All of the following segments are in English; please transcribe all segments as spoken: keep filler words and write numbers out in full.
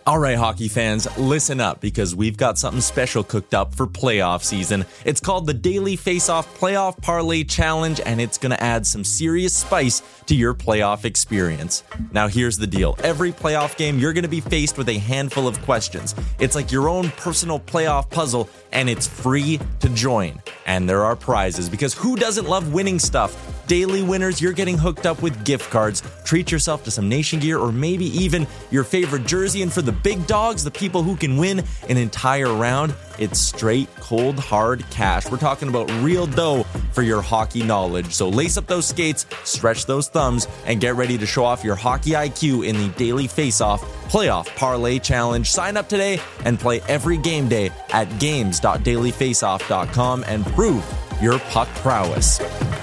All right, hockey fans, listen up because we've got something special cooked up for playoff season. It's called the Daily Face-Off Playoff Parlay Challenge, and it's going to add some serious spice to your playoff experience. Now, here's the deal. Every playoff game, you're going to be faced with a handful of questions. It's like your own personal playoff puzzle, and it's free to join. And there are prizes, because who doesn't love winning stuff? Daily winners, you're getting hooked up with gift cards. Treat yourself to some Nation gear or maybe even your favorite jersey. And for the big dogs, the people who can win an entire round, it's straight, cold, hard cash. We're talking about real dough for your hockey knowledge. So lace up those skates, stretch those thumbs, and get ready to show off your hockey I Q in the Daily Face-Off Playoff Parlay Challenge. Sign up today and play every game day at games dot daily face off dot com and prove your puck prowess.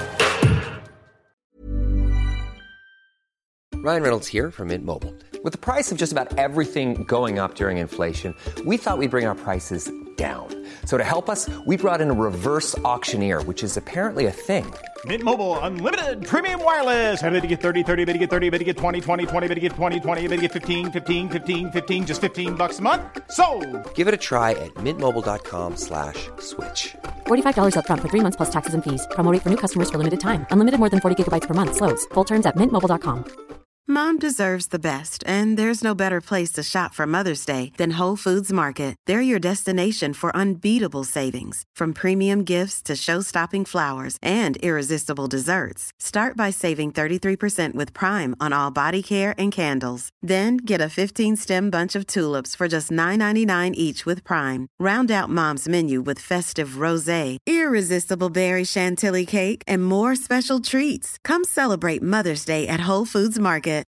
Ryan Reynolds here from Mint Mobile. With the price of just about everything going up during inflation, we thought we'd bring our prices down. So to help us, we brought in a reverse auctioneer, which is apparently a thing. Mint Mobile Unlimited Premium Wireless. How to get thirty, thirty, how to get thirty, how to get twenty, twenty, twenty, how to get twenty, twenty, how to get fifteen, fifteen, fifteen, fifteen, just fifteen bucks a month? Sold! Give it a try at mintmobile.com slash switch. forty-five dollars up front for three months plus taxes and fees. Promo rate for new customers for limited time. Unlimited more than forty gigabytes per month. Slows full terms at mint mobile dot com. Mom deserves the best, and there's no better place to shop for Mother's Day than Whole Foods Market. They're your destination for unbeatable savings, from premium gifts to show-stopping flowers and irresistible desserts. Start by saving thirty-three percent with Prime on all body care and candles. Then get a fifteen-stem bunch of tulips for just nine ninety-nine each with Prime. Round out Mom's menu with festive rosé, irresistible berry chantilly cake, and more special treats. Come celebrate Mother's Day at Whole Foods Market.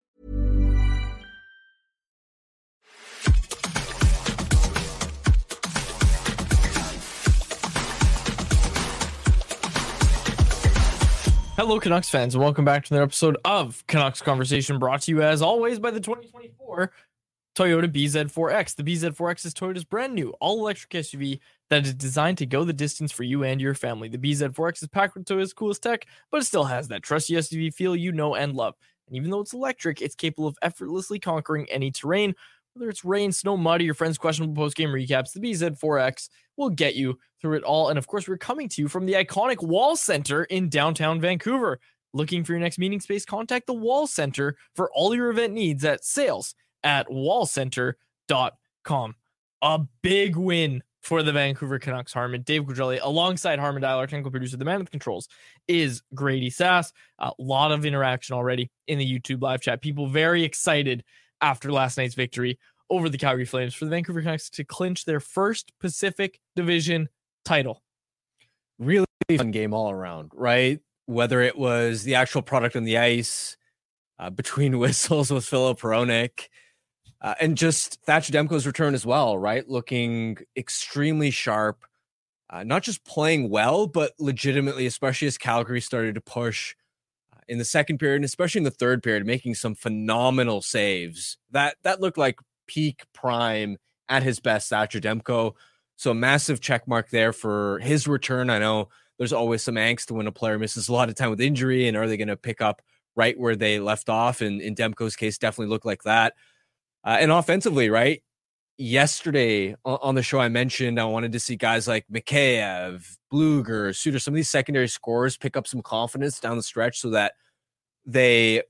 Hello, Canucks fans, and welcome back to another episode of Canucks Conversation, brought to you as always by the twenty twenty-four Toyota B Z four X. The B Z four X is Toyota's brand new all-electric S U V that is designed to go the distance for you and your family. The B Z four X is packed with Toyota's coolest tech, but it still has that trusty S U V feel you know and love. And even though it's electric, it's capable of effortlessly conquering any terrain. Whether it's rain, snow, mud, or your friend's questionable post-game recaps, the B Z four X will get you through it all. And of course, we're coming to you from the iconic Wall Center in downtown Vancouver. Looking for your next meeting space? Contact the Wall Center for all your event needs at sales at wall center dot com. A big win for the Vancouver Canucks, Harman. Dave Quadrelli, alongside Harman Dial, our technical producer, the man with the controls, is Grady Sass. A lot of interaction already in the YouTube live chat. People very excited after last night's victory over the Calgary Flames for the Vancouver Canucks to clinch their first Pacific Division title. Really fun game all around, right? Whether it was the actual product on the ice, uh, between whistles with Filip Hronek, uh, and just Thatcher Demko's return as well, right? Looking extremely sharp, uh, not just playing well, but legitimately, especially as Calgary started to push in the second period, and especially in the third period, making some phenomenal saves. That that looked like peak prime at his best, Thatcher Demko. So a massive check mark there for his return. I know there's always some angst when a player misses a lot of time with injury, and are they going to pick up right where they left off? And in Demko's case, definitely looked like that. Uh, and offensively, right? Yesterday on the show, I mentioned I wanted to see guys like Mikheyev, Bluger, Suter, some of these secondary scorers pick up some confidence down the stretch so that they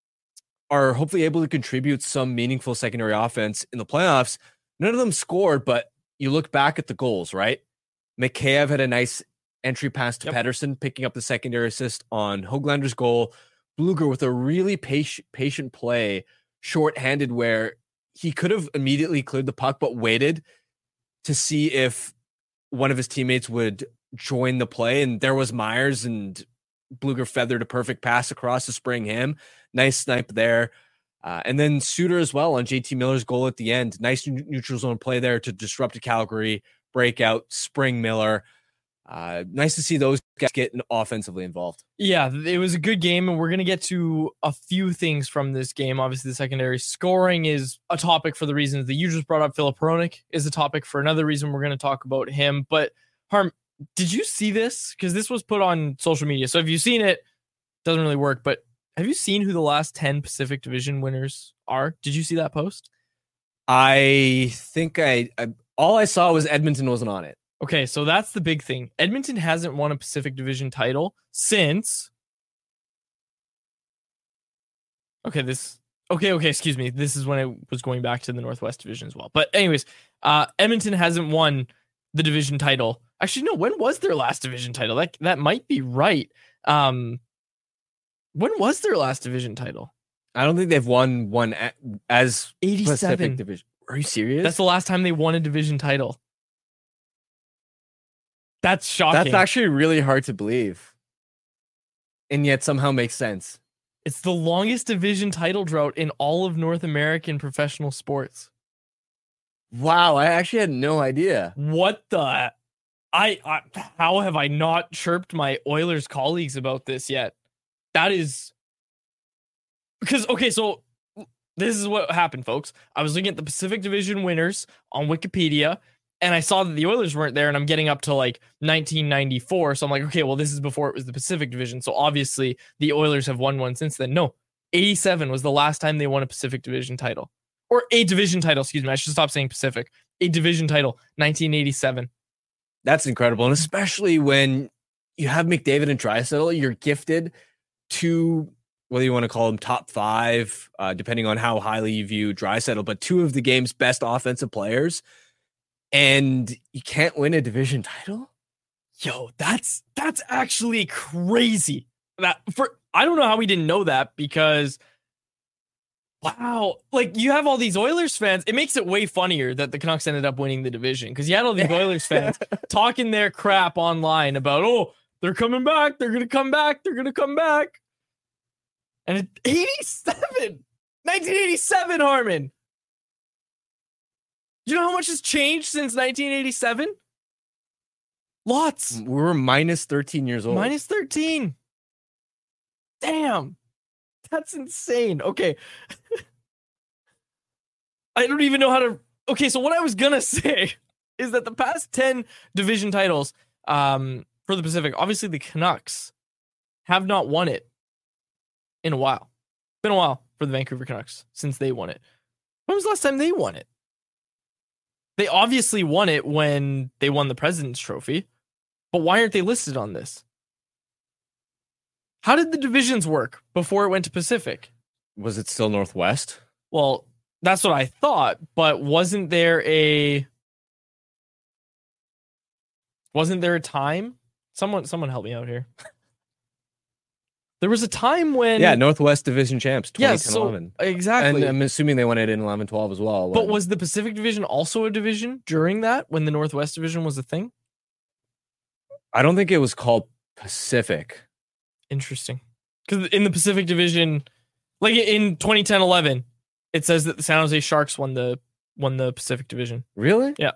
are hopefully able to contribute some meaningful secondary offense in the playoffs. None of them scored, but you look back at the goals, right? Mikheyev had a nice entry pass to yep. Pettersson, picking up the secondary assist on Höglander's goal. Bluger with a really patient, patient play, shorthanded, where he could have immediately cleared the puck, but waited to see if one of his teammates would join the play. And there was Myers, and Bluger feathered a perfect pass across to spring him. Nice snipe there. Uh, and then Suter as well on J T Miller's goal at the end. Nice neutral zone play there to disrupt a Calgary breakout, spring Miller. Uh, nice to see those guys get offensively involved. Yeah, it was a good game, and we're going to get to a few things from this game. Obviously, the secondary scoring is a topic for the reasons that you just brought up. Filip Hronek is a topic for another reason. We're going to talk about him. But, Harm, did you see this? Because this was put on social media. So if you've seen it, it doesn't really work. But have you seen who the last ten Pacific Division winners are? Did you see that post? I think I, I all I saw was Edmonton wasn't on it. Okay, so that's the big thing. Edmonton hasn't won a Pacific Division title since. Okay, this. Okay, okay, excuse me. This is when it was going back to the Northwest Division as well. But anyways, uh, Edmonton hasn't won the division title. Actually, no. When was their last division title? That that might be right. Um, when was their last division title? I don't think they've won one a- as eighty-seven Pacific Division. Are you serious? That's the last time they won a division title. That's shocking. That's actually really hard to believe, and yet somehow makes sense. It's the longest division title drought in all of North American professional sports. Wow, I actually had no idea. What the? I, I how have I not chirped my Oilers colleagues about this yet? That is because okay, so this is what happened, folks. I was looking at the Pacific Division winners on Wikipedia, and I saw that the Oilers weren't there, and I'm getting up to like nineteen ninety-four. So I'm like, okay, well, this is before it was the Pacific Division. So obviously the Oilers have won one since then. No, eighty-seven was the last time they won a Pacific Division title. Or a division title, excuse me. I should stop saying Pacific. A division title, nineteen eighty-seven. That's incredible. And especially when you have McDavid and Draisaitl, you're gifted to, whether you want to call them top five, uh, depending on how highly you view Draisaitl, but two of the game's best offensive players. And you can't win a division title? Yo, that's that's actually crazy. That for I don't know how we didn't know that because wow, like you have all these Oilers fans. It makes it way funnier that the Canucks ended up winning the division because you had all these Oilers fans talking their crap online about, oh, they're coming back, they're gonna come back, they're gonna come back. And it, eighty-seven, nineteen eighty-seven, Harman. Do you know how much has changed since nineteen eighty-seven? Lots. We were minus thirteen years old. Minus thirteen. Damn. That's insane. Okay. I don't even know how to... Okay, so what I was going to say is that the past ten division titles um, for the Pacific, obviously the Canucks have not won it in a while. Been a while for the Vancouver Canucks since they won it. When was the last time they won it? They obviously won it when they won the President's Trophy, but why aren't they listed on this? How did the divisions work before it went to Pacific? Was it still Northwest? Well, that's what I thought, but wasn't there a wasn't there a time? Someone someone help me out here. There was a time when Yeah, Northwest Division champs, twenty ten yeah, so, eleven. Exactly. And I'm assuming they won it in eleven twelve as well. But when- was the Pacific Division also a division during that when the Northwest Division was a thing? I don't think it was called Pacific. Interesting. Because in the Pacific Division, like in twenty ten eleven, it says that the San Jose Sharks won the won the Pacific Division. Really? Yeah.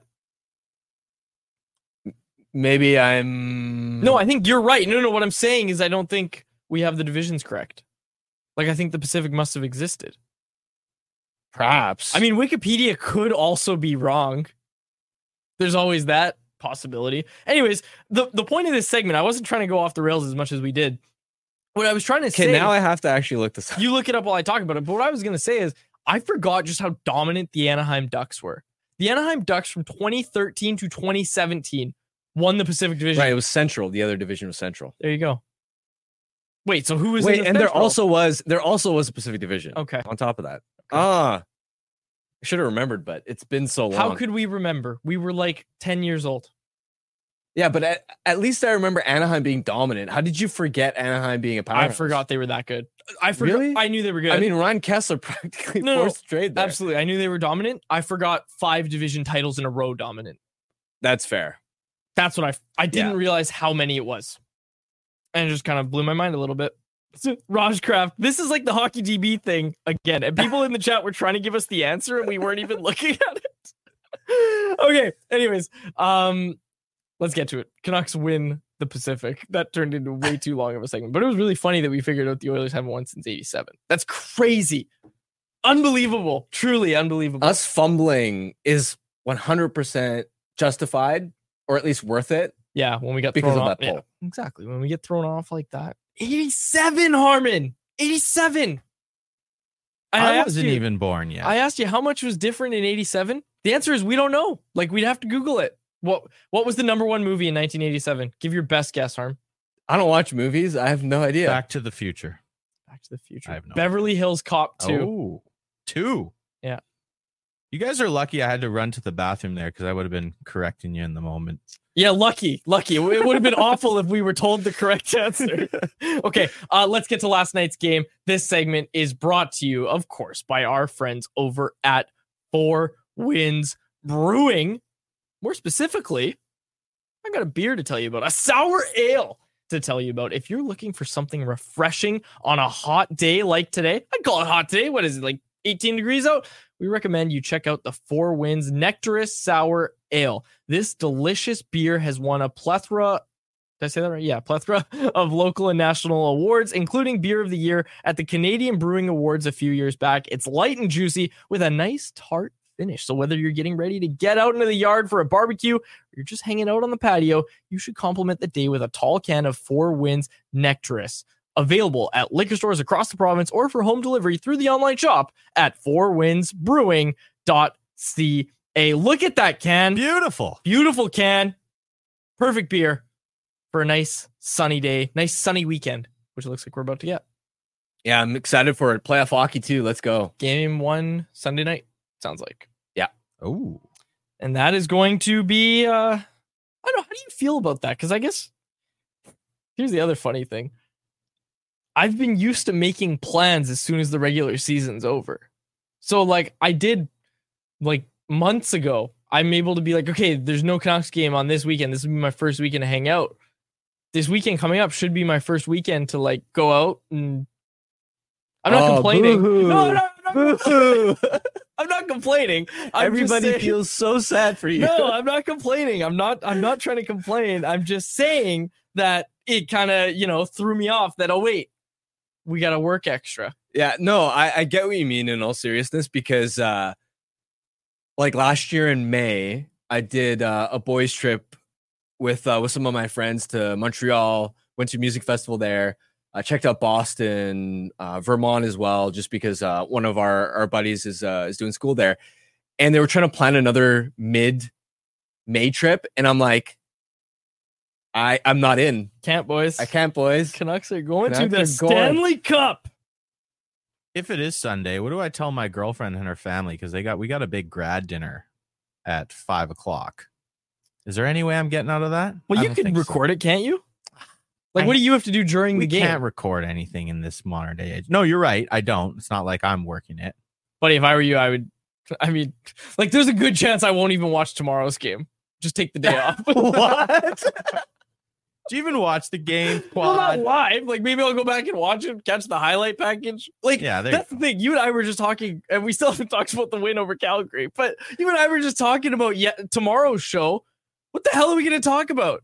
Maybe I'm... No, I think you're right. No, no, what I'm saying is I don't think we have the divisions correct. Like, I think the Pacific must have existed. Perhaps. I mean, Wikipedia could also be wrong. There's always that possibility. Anyways, the, the point of this segment, I wasn't trying to go off the rails as much as we did. What I was trying to okay, say... now I have to actually look this up. You look it up while I talk about it, but what I was going to say is I forgot just how dominant the Anaheim Ducks were. The Anaheim Ducks from twenty thirteen to twenty seventeen won the Pacific Division. Right, it was Central. The other division was Central. There you go. Wait, so who was Wait, in the and there Central? also was there also was a Pacific Division. Okay. On top of that. Ah. I should have remembered, but it's been so long. How could we remember? We were like ten years old. Yeah, but at, at least I remember Anaheim being dominant. How did you forget Anaheim being a powerhouse? I forgot they were that good. I forgot. Really? I knew they were good. I mean, Ryan Kessler practically No, no, forced trade there. absolutely. I knew they were dominant. I forgot five division titles in a row dominant. That's fair. That's what I I didn't Yeah. realize how many it was. And it just kind of blew my mind a little bit. Rajcraft, this is like the Hockey D B thing again. And people in the chat were trying to give us the answer and we weren't even looking at it. Okay, anyways, um let's get to it. Canucks win the Pacific. That turned into way too long of a segment, but it was really funny that we figured out the Oilers haven't won since eighty-seven. That's crazy. Unbelievable. Truly unbelievable. Us fumbling is one hundred percent justified, or at least worth it. Yeah, when we got Because thrown of off. that poll. Yeah, exactly. When we get thrown off like that. eighty-seven, Harman. eighty-seven. And I, asked wasn't you- even born yet. I asked you how much was different in eighty-seven. The answer is we don't know. Like we'd have to Google it. What What was the number one movie in nineteen eighty-seven? Give your best guess, Harm. I don't watch movies. I have no idea. Back to the Future. Back to the Future. I have no Beverly Hills Cop two. Oh, two. Yeah. You guys are lucky I had to run to the bathroom there because I would have been correcting you in the moment. Yeah, lucky, lucky. It would have been awful if we were told the correct answer. Okay, uh, let's get to last night's game. This segment is brought to you, of course, by our friends over at Four Winds Brewing. More specifically, I got a beer to tell you about, a sour ale to tell you about. If you're looking for something refreshing on a hot day like today, I call it hot today. What is it, like eighteen degrees out? We recommend you check out the Four Winds Nectarous Sour Ale. This delicious beer has won a plethora, did I say that right? Yeah, plethora of local and national awards, including Beer of the Year at the Canadian Brewing Awards a few years back. It's light and juicy with a nice tart finish. So whether you're getting ready to get out into the yard for a barbecue or you're just hanging out on the patio, you should complement the day with a tall can of Four Winds Nectarous. Available at liquor stores across the province or for home delivery through the online shop at four winds brewing dot c a. Look at that can. Beautiful. Beautiful can. Perfect beer for a nice sunny day, nice sunny weekend, which it looks like we're about to get. Yeah, I'm excited for it. Playoff hockey too. Let's go. Game one Sunday night, sounds like. Yeah. Oh. And that is going to be, uh, I don't know, how do you feel about that? Because I guess here's the other funny thing. I've been used to making plans as soon as the regular season's over. So, like, I did, like, months ago, I'm able to be like, okay, there's no Canucks game on this weekend. This will be my first weekend to hang out. This weekend coming up should be my first weekend to, like, go out and... I'm not Oh, complaining. boo-hoo. No, no, no. Boo-hoo. I'm not complaining. I'm just Everybody saying- feels so sad for you. No, I'm not complaining. I'm not I'm not trying to complain. I'm just saying that it kind of, you know, threw me off that, oh, wait, we got to work extra. Yeah, no, I, I get what you mean in all seriousness because, uh, like last year in May, I did uh, a boys trip with uh, with some of my friends to Montreal. Went to a music festival there. I checked out Boston, uh, Vermont as well, just because uh, one of our, our buddies is uh, is doing school there, and they were trying to plan another mid May trip, and I'm like, I I'm not in. Can't, boys. I can't, boys. Canucks are going Canucks to are the going. Stanley Cup. If it is Sunday, what do I tell my girlfriend and her family? Because they got we got a big grad dinner at five o'clock. Is there any way I'm getting out of that? Well, I you don't can think so. record it, can't you? Like, I- what do you have to do during We the game? can't record anything in this modern day age. No, you're right. I don't. It's not like I'm working it. Buddy, if I were you, I would. I mean, like, there's a good chance I won't even watch tomorrow's game. Just take the day off. What? Do you even watch the game? Well, not Quad? live. Like, maybe I'll go back and watch it, catch the highlight package. Like, Yeah, there you that's the thing. You and I were just talking, and we still haven't talked about the win over Calgary. But you and I were just talking about yet tomorrow's show. What the hell are we going to talk about?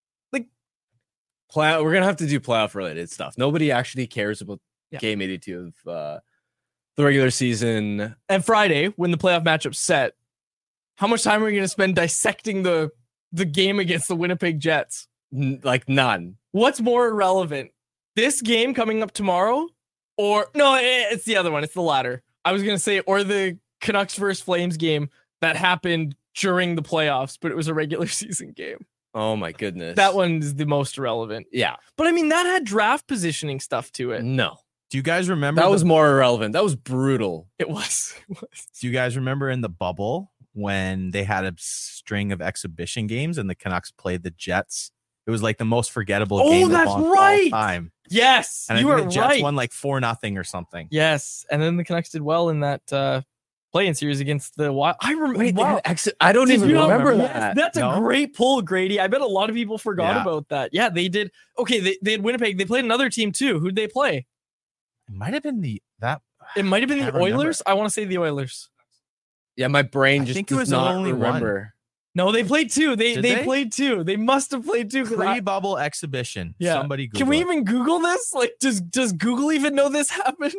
Play, we're gonna have to do playoff related stuff. Nobody actually cares about Yeah. game eighty-two of uh, the regular season. And Friday, when the playoff matchup's set, how much time are we going to spend dissecting the the game against the Winnipeg Jets? N- like none. What's more irrelevant? This game coming up tomorrow? Or, no, eh, it's the other one. It's the latter. I was going to say, or the Canucks versus Flames game that happened during the playoffs, but it was a regular season game. Oh my goodness. That one's the most irrelevant. Yeah. But I mean, that had draft positioning stuff to it. No. Do you guys remember? That the- was more irrelevant. That was brutal. It was. It was. Do you guys remember in the bubble when they had a string of exhibition games and the Canucks played the Jets? It was like the most forgettable Oh, game that's of all right. time. Yes, And you I are think the Jets right. won like four nothing or something. Yes, and then the Canucks did well in that uh, play-in series against the Wild. I remember. Wait, they wow. had ex- I don't Did even you not remember remember that. That's No? a great pull, Grady. I bet a lot of people forgot Yeah. about that. Yeah, they did. Okay, they, they had Winnipeg. They played another team too. Who'd they play? It might have been the that. It might have been the Can't remember. Oilers. I want to say the Oilers. Yeah, my brain I just think it does was not only one. remember. No, they played two. They Did they, they? played two. They must have played two. 'cause I- Pre-bubble exhibition. Yeah. Somebody Google Can we it. even Google this? Like, does does Google even know this happened?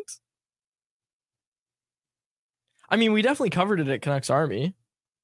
I mean, we definitely covered it at Canucks Army.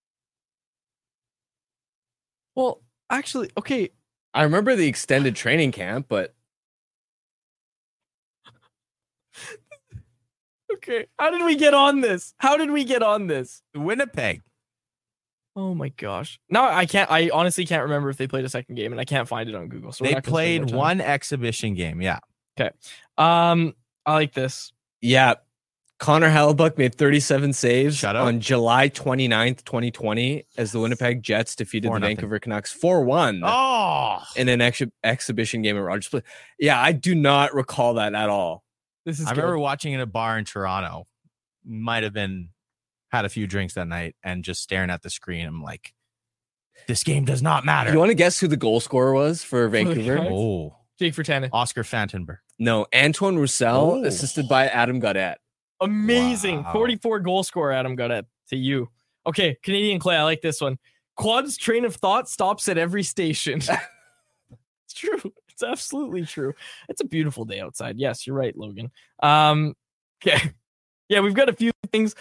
Well, actually, okay. I remember the extended training camp, but Okay. How did we get on this? How did we get on this? Winnipeg. Oh my gosh. No, I can't. I honestly can't remember if they played a second game, and I can't find it on Google. So they played one exhibition game. Yeah. Okay. Um, I like this. Yeah. Connor Hellebuck made thirty-seven saves Shut up. on July twenty-ninth, twenty twenty, as the Winnipeg Jets defeated Four the nothing. Vancouver Canucks four one Oh, in an ex- exhibition game at Rogers Place. Yeah, I do not recall that at all. This is. I good. remember watching in a bar in Toronto. Might have been had a few drinks that night and just staring at the screen. I'm like, this game does not matter. You want to guess who the goal scorer was for the Vancouver? Canucks? Oh, Jake Virtanen. Oscar Fantenberg. No, Antoine Roussel, Oh. assisted by Adam Gaudette. Amazing. Wow. forty-four goal scorer, Adam Gaudette, to you. Okay, Canadian Clay, I like this one. Quad's train of thought stops at every station. It's true. It's absolutely true. It's a beautiful day outside. Yes, you're right, Logan. Um, okay. Yeah, we've got a few things.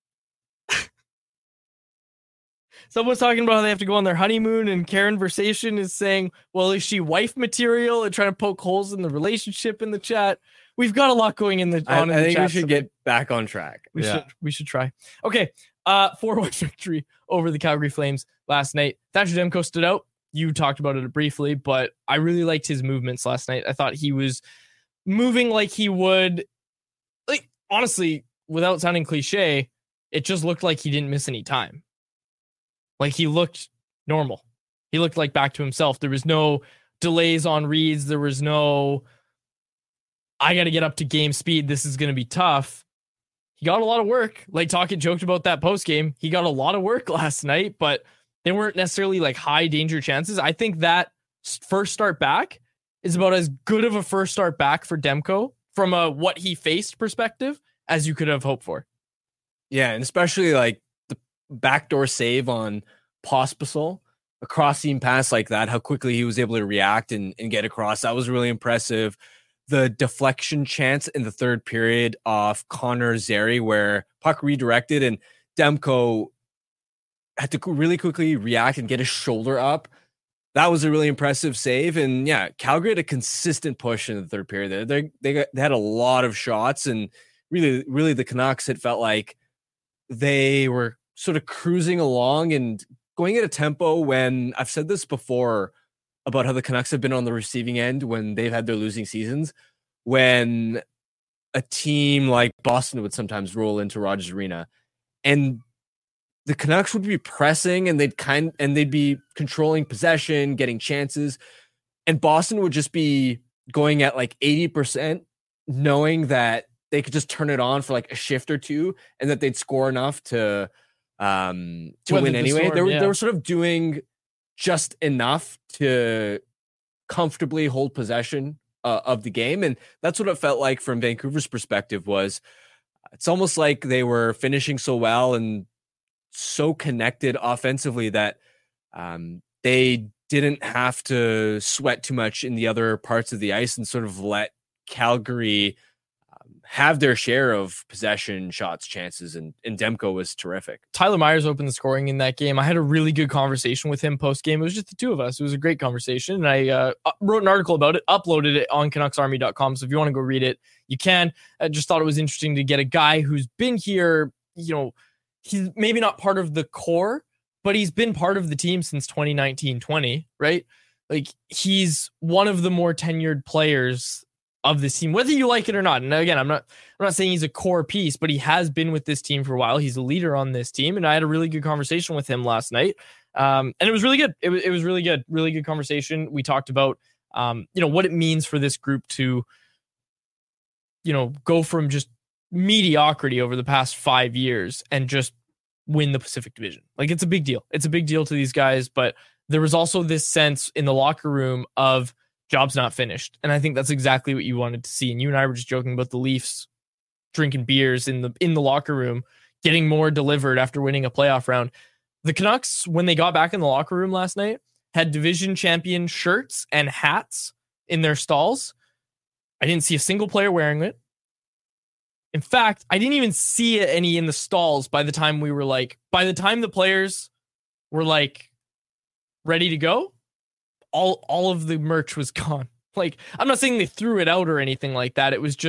Someone's talking about how they have to go on their honeymoon, and Karen Versation is saying, well, is she wife material, and trying to poke holes in the relationship in the chat. We've got a lot going in the I, on in I the think we chat should today. get back on track. We Yeah. should we should try. Okay. Uh four one victory over the Calgary Flames last night. Thatcher Demko stood out. You talked about it briefly, but I really liked his movements last night. I thought he was moving like he would, like, honestly, without sounding cliche, it just looked like he didn't miss any time. Like, he looked normal. He looked like back to himself. There was no delays on reads. There was no, I got to get up to game speed. This is going to be tough. He got a lot of work. Like Tocchet joked about that post game. He got a lot of work last night, but they weren't necessarily like high danger chances. I think that first start back is about as good of a first start back for Demko from a what he faced perspective as you could have hoped for. Yeah, and especially like the backdoor save on Pospisil, a cross seam pass like that, how quickly he was able to react and, and get across. That was really impressive. The deflection chance in the third period off Connor Zary, where puck redirected and Demko had to really quickly react and get his shoulder up. That was a really impressive save. And yeah, Calgary had a consistent push in the third period. They they, got, they had a lot of shots, and really, really the Canucks, it felt like they were sort of cruising along and going at a tempo when I've said this before about how the Canucks have been on the receiving end when they've had their losing seasons, when a team like Boston would sometimes roll into Rogers Arena and the Canucks would be pressing and they'd kind and they'd be controlling possession, getting chances, and Boston would just be going at like eighty percent, knowing that they could just turn it on for like a shift or two and that they'd score enough to um to Weather win the anyway. storm, they were yeah. they were sort of doing just enough to comfortably hold possession uh, of the game, and that's what it felt like from Vancouver's perspective. Was it's almost like they were finishing so well and so connected offensively that um, they didn't have to sweat too much in the other parts of the ice and sort of let Calgary um, have their share of possession, shots, chances, and, and Demko was terrific. Tyler Myers opened the scoring in that game. I had a really good conversation with him post game. It was just the two of us. It was a great conversation. And I uh, wrote an article about it, uploaded it on Canucks Army dot com. So if you want to go read it, you can. I just thought it was interesting to get a guy who's been here, you know, he's maybe not part of the core, but he's been part of the team since twenty nineteen twenty, right? Like, he's one of the more tenured players of this team, whether you like it or not. And again, I'm not, I'm not saying he's a core piece, but he has been with this team for a while. He's a leader on this team. And I had a really good conversation with him last night. Um, and it was really good. It was, it was really good. Really good conversation. We talked about, um, you know, what it means for this group to, you know, go from just mediocrity over the past five years and just win the Pacific Division. Like, it's a big deal. It's a big deal to these guys, but there was also this sense in the locker room of job's not finished. And I think that's exactly what you wanted to see. And you and I were just joking about the Leafs drinking beers in the in the locker room, getting more delivered after winning a playoff round. The Canucks, when they got back in the locker room last night, had division champion shirts and hats in their stalls. I didn't see a single player wearing it. In fact, I didn't even see any in the stalls by the time we were like, by the time the players were like ready to go, all, all of the merch was gone. Like, I'm not saying they threw it out or anything like that. It was just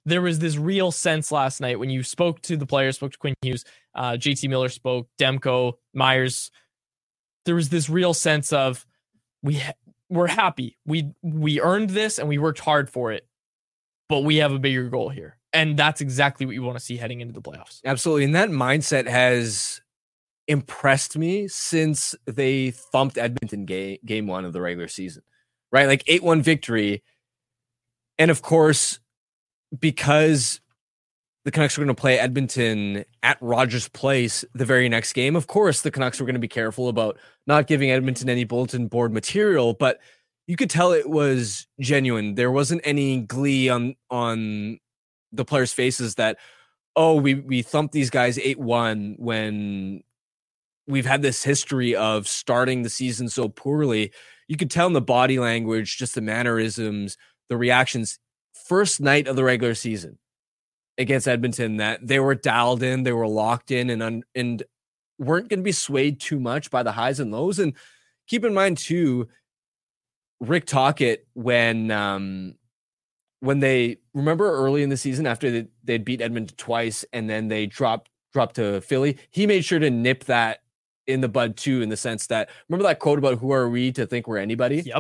there was this real sense last night when you spoke to the players, spoke to Quinn Hughes, uh, J T Miller spoke, Demko, Myers. There was this real sense of we ha- we're happy. We we earned this and we worked hard for it, but we have a bigger goal here. And that's exactly what you want to see heading into the playoffs. Absolutely. And that mindset has impressed me since they thumped Edmonton game, game one of the regular season, right? Like eight one victory. And of course, because the Canucks were going to play Edmonton at Rogers Place the very next game, of course, the Canucks were going to be careful about not giving Edmonton any bulletin board material, but you could tell it was genuine. There wasn't any glee on, on the players' faces that, oh, we, we thumped these guys eight one when we've had this history of starting the season so poorly. You could tell in the body language, just the mannerisms, the reactions, first night of the regular season against Edmonton, that they were dialed in, they were locked in, and un, and weren't going to be swayed too much by the highs and lows. And keep in mind too, Rick Tocchet, when um, when they remember early in the season after they, they'd beat Edmonton twice and then they dropped dropped to Philly, he made sure to nip that in the bud too, in the sense that, remember that quote about who are we to think we're anybody? Yep.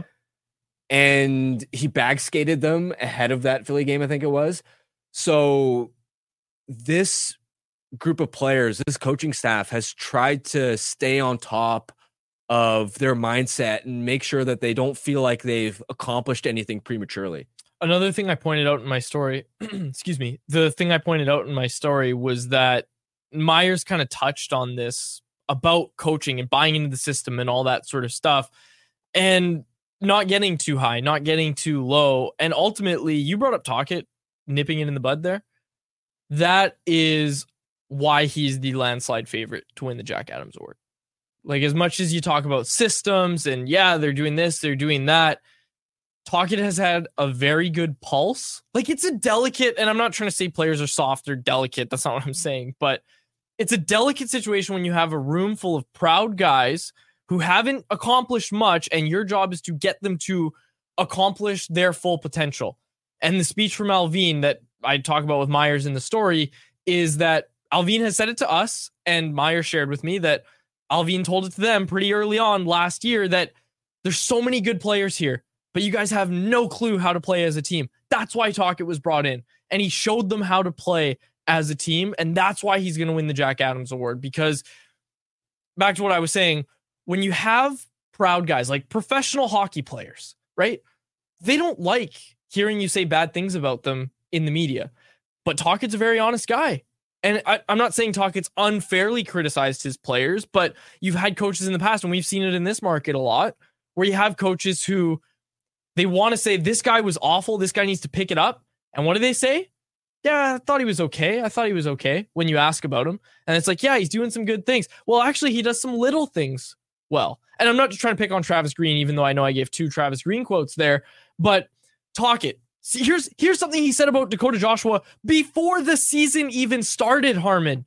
And he bag skated them ahead of that Philly game, I think it was. So this group of players, this coaching staff has tried to stay on top of their mindset and make sure that they don't feel like they've accomplished anything prematurely. Another thing I pointed out in my story, excuse me, the thing I pointed out in my story was that Myers kind of touched on this about coaching and buying into the system and all that sort of stuff, and not getting too high, not getting too low. And ultimately, you brought up Tocchet nipping it in the bud there. That is why he's the landslide favorite to win the Jack Adams Award. Like, as much as you talk about systems and yeah, they're doing this, they're doing that, Tocchet has had a very good pulse. Like, it's a delicate, and I'm not trying to say players are soft or delicate. That's not what I'm saying, but it's a delicate situation when you have a room full of proud guys who haven't accomplished much, and your job is to get them to accomplish their full potential. And the speech from Allvin that I talk about with Myers in the story is that Allvin has said it to us, and Myers shared with me that Allvin told it to them pretty early on last year that there's so many good players here, but you guys have no clue how to play as a team. That's why Tocchet was brought in, and he showed them how to play as a team, and that's why he's going to win the Jack Adams Award. Because back to what I was saying, when you have proud guys like professional hockey players, right? They don't like hearing you say bad things about them in the media, but Tocchet's a very honest guy. And I, I'm not saying Tocchet's unfairly criticized his players, but you've had coaches in the past, and we've seen it in this market a lot, where you have coaches who they want to say, this guy was awful, this guy needs to pick it up. And what do they say? Yeah, I thought he was okay. I thought he was okay when you ask about him. And it's like, yeah, he's doing some good things. Well, actually, he does some little things well. And I'm not just trying to pick on Travis Green, even though I know I gave two Travis Green quotes there, but Tocchet. See, here's here's something he said about Dakota Joshua before the season even started, Harmon.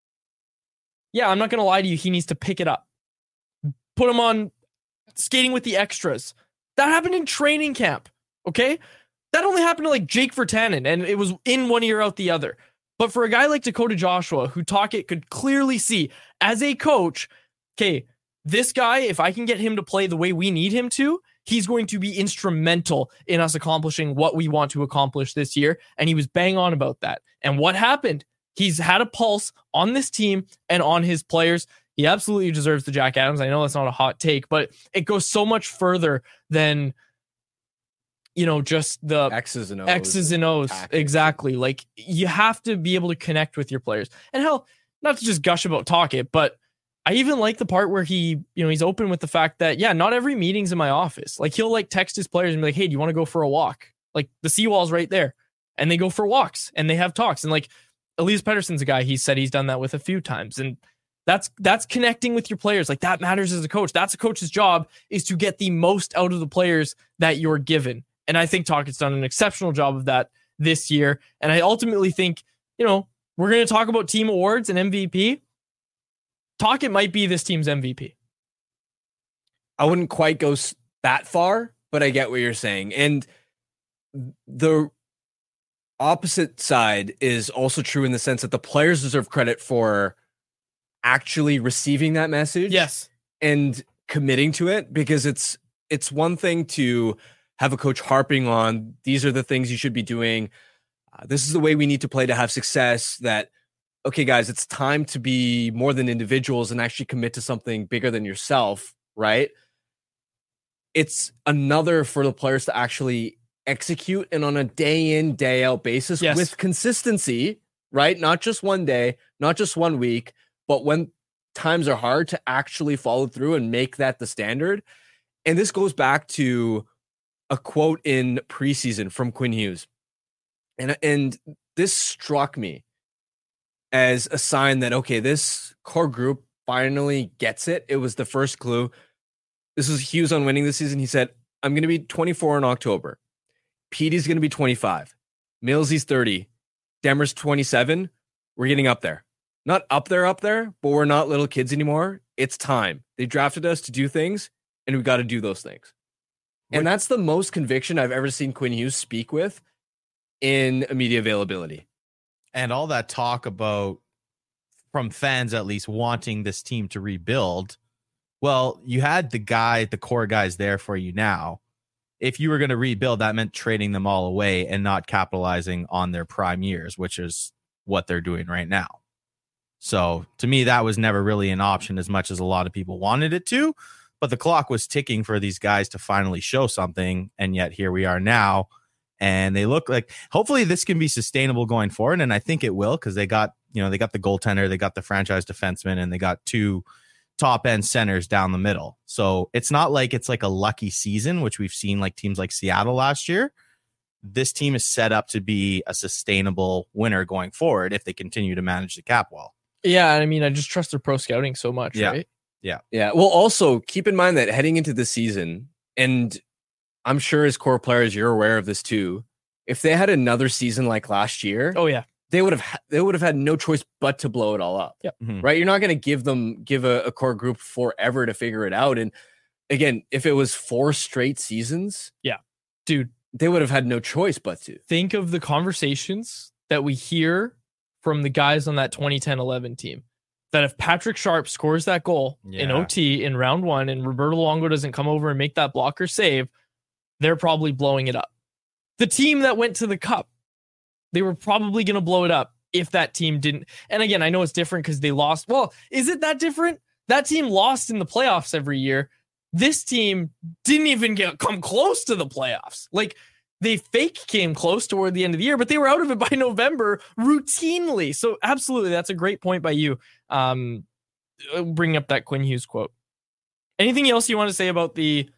Yeah, I'm not going to lie to you. He needs to pick it up. Put him on skating with the extras. That happened in training camp, okay? That only happened to like Jake Virtanen, and it was in one ear out the other. But for a guy like Dakota Joshua, who Tocchet could clearly see as a coach, okay, this guy, if I can get him to play the way we need him to, he's going to be instrumental in us accomplishing what we want to accomplish this year. And he was bang on about that. And what happened? He's had a pulse on this team and on his players. He absolutely deserves the Jack Adams. I know that's not a hot take, but it goes so much further than, you know, just the X's and O's. X's and O's. Tactics. Exactly. Like, you have to be able to connect with your players. And hell, not to just gush about Tocchet, but I even like the part where he, you know, he's open with the fact that, yeah, not every meeting's in my office. Like, he'll like text his players and be like, hey, do you want to go for a walk? Like, the seawall's right there. And they go for walks and they have talks. And like, Elias Pettersson's a guy, he said he's done that with a few times. And that's, that's connecting with your players. Like, that matters as a coach. That's a coach's job, is to get the most out of the players that you're given. And I think Tocchet's done an exceptional job of that this year. And I ultimately think, you know, we're going to talk about team awards and M V P. Tocchet might be this team's M V P. I wouldn't quite go that far, but I get what you're saying. And the opposite side is also true in the sense that the players deserve credit for actually receiving that message. Yes. And committing to it, because it's it's one thing to have a coach harping on these are the things you should be doing. Uh, this is the way we need to play to have success. That, okay, guys, it's time to be more than individuals and actually commit to something bigger than yourself, right? It's another for the players to actually execute and on a day in, day out basis Yes. with consistency, right? Not just one day, not just one week, but when times are hard, to actually follow through and make that the standard. And this goes back to a quote in preseason from Quinn Hughes. And, and this struck me as a sign that, okay, this core group finally gets it. It was the first clue. This was Hughes on winning this season. He said, I'm going to be twenty-four in October. Petey's going to be twenty-five. Millsy's thirty. Demers twenty-seven. We're getting up there. Not up there, up there, but we're not little kids anymore. It's time. They drafted us to do things, and we got to do those things. And that's the most conviction I've ever seen Quinn Hughes speak with in media availability. And all that talk about, from fans at least, wanting this team to rebuild. Well, you had the guy, the core guys there for you now. If you were going to rebuild, that meant trading them all away and not capitalizing on their prime years, which is what they're doing right now. So to me, that was never really an option as much as a lot of people wanted it to. But the clock was ticking for these guys to finally show something. And yet here we are now. And they look like, hopefully this can be sustainable going forward. And I think it will, because they got, you know, they got the goaltender, they got the franchise defenseman, and they got two top end centers down the middle. So it's not like it's like a lucky season, which we've seen like teams like Seattle last year. This team is set up to be a sustainable winner going forward if they continue to manage the cap well. Yeah, I mean, I just trust their pro scouting so much, Yeah. right? Yeah. Yeah. Well, also keep in mind that heading into the season, and I'm sure as core players, you're aware of this too. If they had another season like last year, Oh, yeah. they would have ha- they would have had no choice but to blow it all up. Yep. Mhm. Right? You're not going to give them give a, a core group forever to figure it out. And again, if it was four straight seasons, Dude, they would have had no choice but to. think of the conversations that we hear from the guys on that twenty ten eleven team. That if Patrick Sharp scores that goal in Yeah. O T in round one and Roberto Luongo doesn't come over and make that blocker save, they're probably blowing it up. The team that went to the cup, they were probably going to blow it up if that team didn't. And again, I know it's different because they lost. Well, is it that different? That team lost in the playoffs every year. This team didn't even get come close to the playoffs. Like, they fake came close toward the end of the year, but they were out of it by November routinely. So absolutely, that's a great point by you. Um, bringing up that Quinn Hughes quote. Anything else you want to say about the?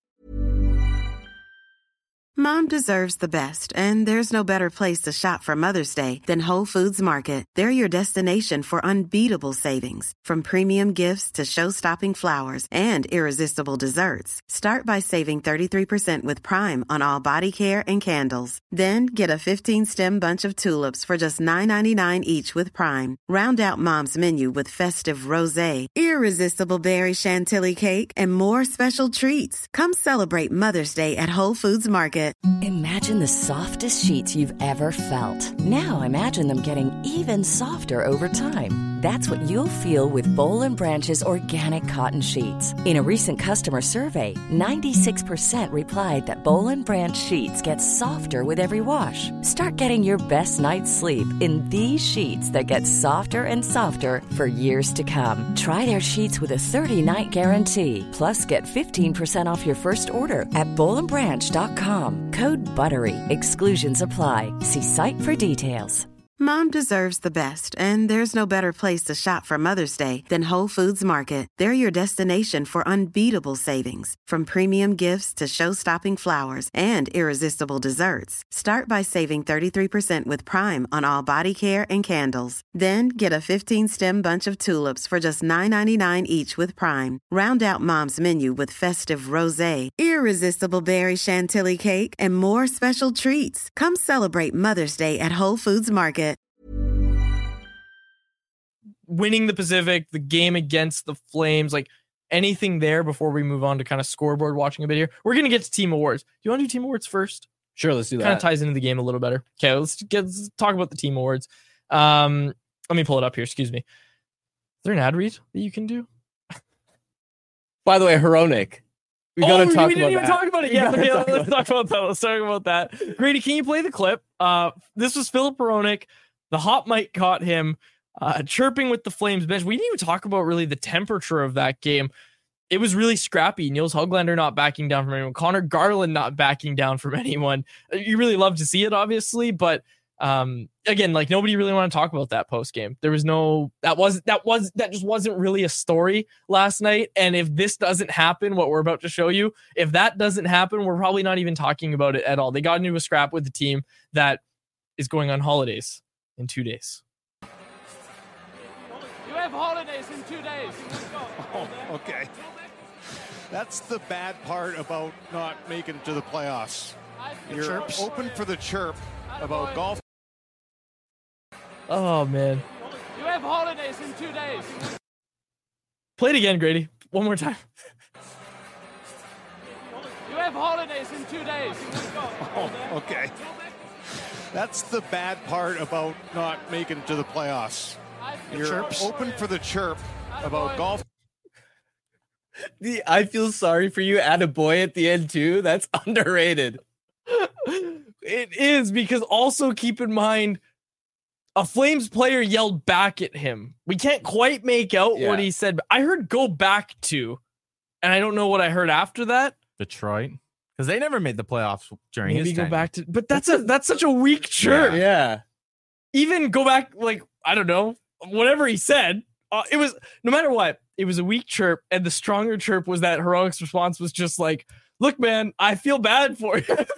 Mom deserves the best, and there's no better place to shop for Mother's Day than Whole Foods Market. They're your destination for unbeatable savings, from premium gifts to show-stopping flowers and irresistible desserts. Start by saving thirty-three percent with Prime on all body care and candles. Then get a fifteen-stem bunch of tulips for just nine ninety-nine each with Prime. Round out Mom's menu with festive rosé, irresistible berry chantilly cake, and more special treats. Come celebrate Mother's Day at Whole Foods Market. Imagine the softest sheets you've ever felt. Now imagine them getting even softer over time. That's what you'll feel with Boll and Branch's organic cotton sheets. In a recent customer survey, ninety-six percent replied that Boll and Branch sheets get softer with every wash. Start getting your best night's sleep in these sheets that get softer and softer for years to come. Try their sheets with a thirty-night guarantee. Plus, get fifteen percent off your first order at boll and branch dot com. Code BUTTERY. Exclusions apply. See site for details. Mom deserves the best, and there's no better place to shop for Mother's Day than Whole Foods Market. They're your destination for unbeatable savings, from premium gifts to show-stopping flowers and irresistible desserts. Start by saving thirty-three percent with Prime on all body care and candles. Then get a fifteen-stem bunch of tulips for just nine ninety-nine each with Prime. Round out Mom's menu with festive rosé, irresistible berry chantilly cake, and more special treats. Come celebrate Mother's Day at Whole Foods Market. Winning the Pacific, the game against the Flames, like anything there before we move on to kind of scoreboard watching a bit here. We're going to get to team awards. Do you want to do team awards first? Sure, let's do that. Kind of ties into the game a little better. Okay, let's get let's talk about the team awards. Um, let me pull it up here. Excuse me. Is there an ad read that you can do? By the way, Hronik. We oh, gotta we, talk we didn't about even that. talk about it. Yeah, okay, let's talk about that. Let's talk about that. Grady, can you play the clip? Uh, this was Filip Hronik. The hot mic caught him uh, chirping with the Flames bench. We didn't even talk about really the temperature of that game. It was really scrappy. Niels Höglander not backing down from anyone. Connor Garland not backing down from anyone. You really love to see it, obviously, but um, again, like nobody really wanted to talk about that post game. There was no that was that was that just wasn't really a story last night. And if this doesn't happen, what we're about to show you, if that doesn't happen, we're probably not even talking about it at all. They got into a scrap with the team that is going on holidays in two days. You have holidays in two days. Let's go. Oh, okay. That's the bad part about not making it to the playoffs. You're Chirps. open for the chirp about golf. Oh man. You have holidays in two days. Play it again, Grady. One more time. You have holidays in two days. Let's go. Oh, okay. That's the bad part about not making it to the playoffs. You're Chirps. open for the chirp about golf. The I feel sorry for you, attaboy at the end too. That's underrated. It is, because also keep in mind, a Flames player yelled back at him. We can't quite make out Yeah. what he said, but I heard go back to, and I don't know what I heard after that. Detroit, because they never made the playoffs during Maybe his go tenure. back to, but that's a that's such a weak chirp. Yeah. Even go back, like, I don't know, whatever he said. Uh, it was, no matter what, it was a weak chirp, and the stronger chirp was that Hronik's response was just like, look, man, I feel bad for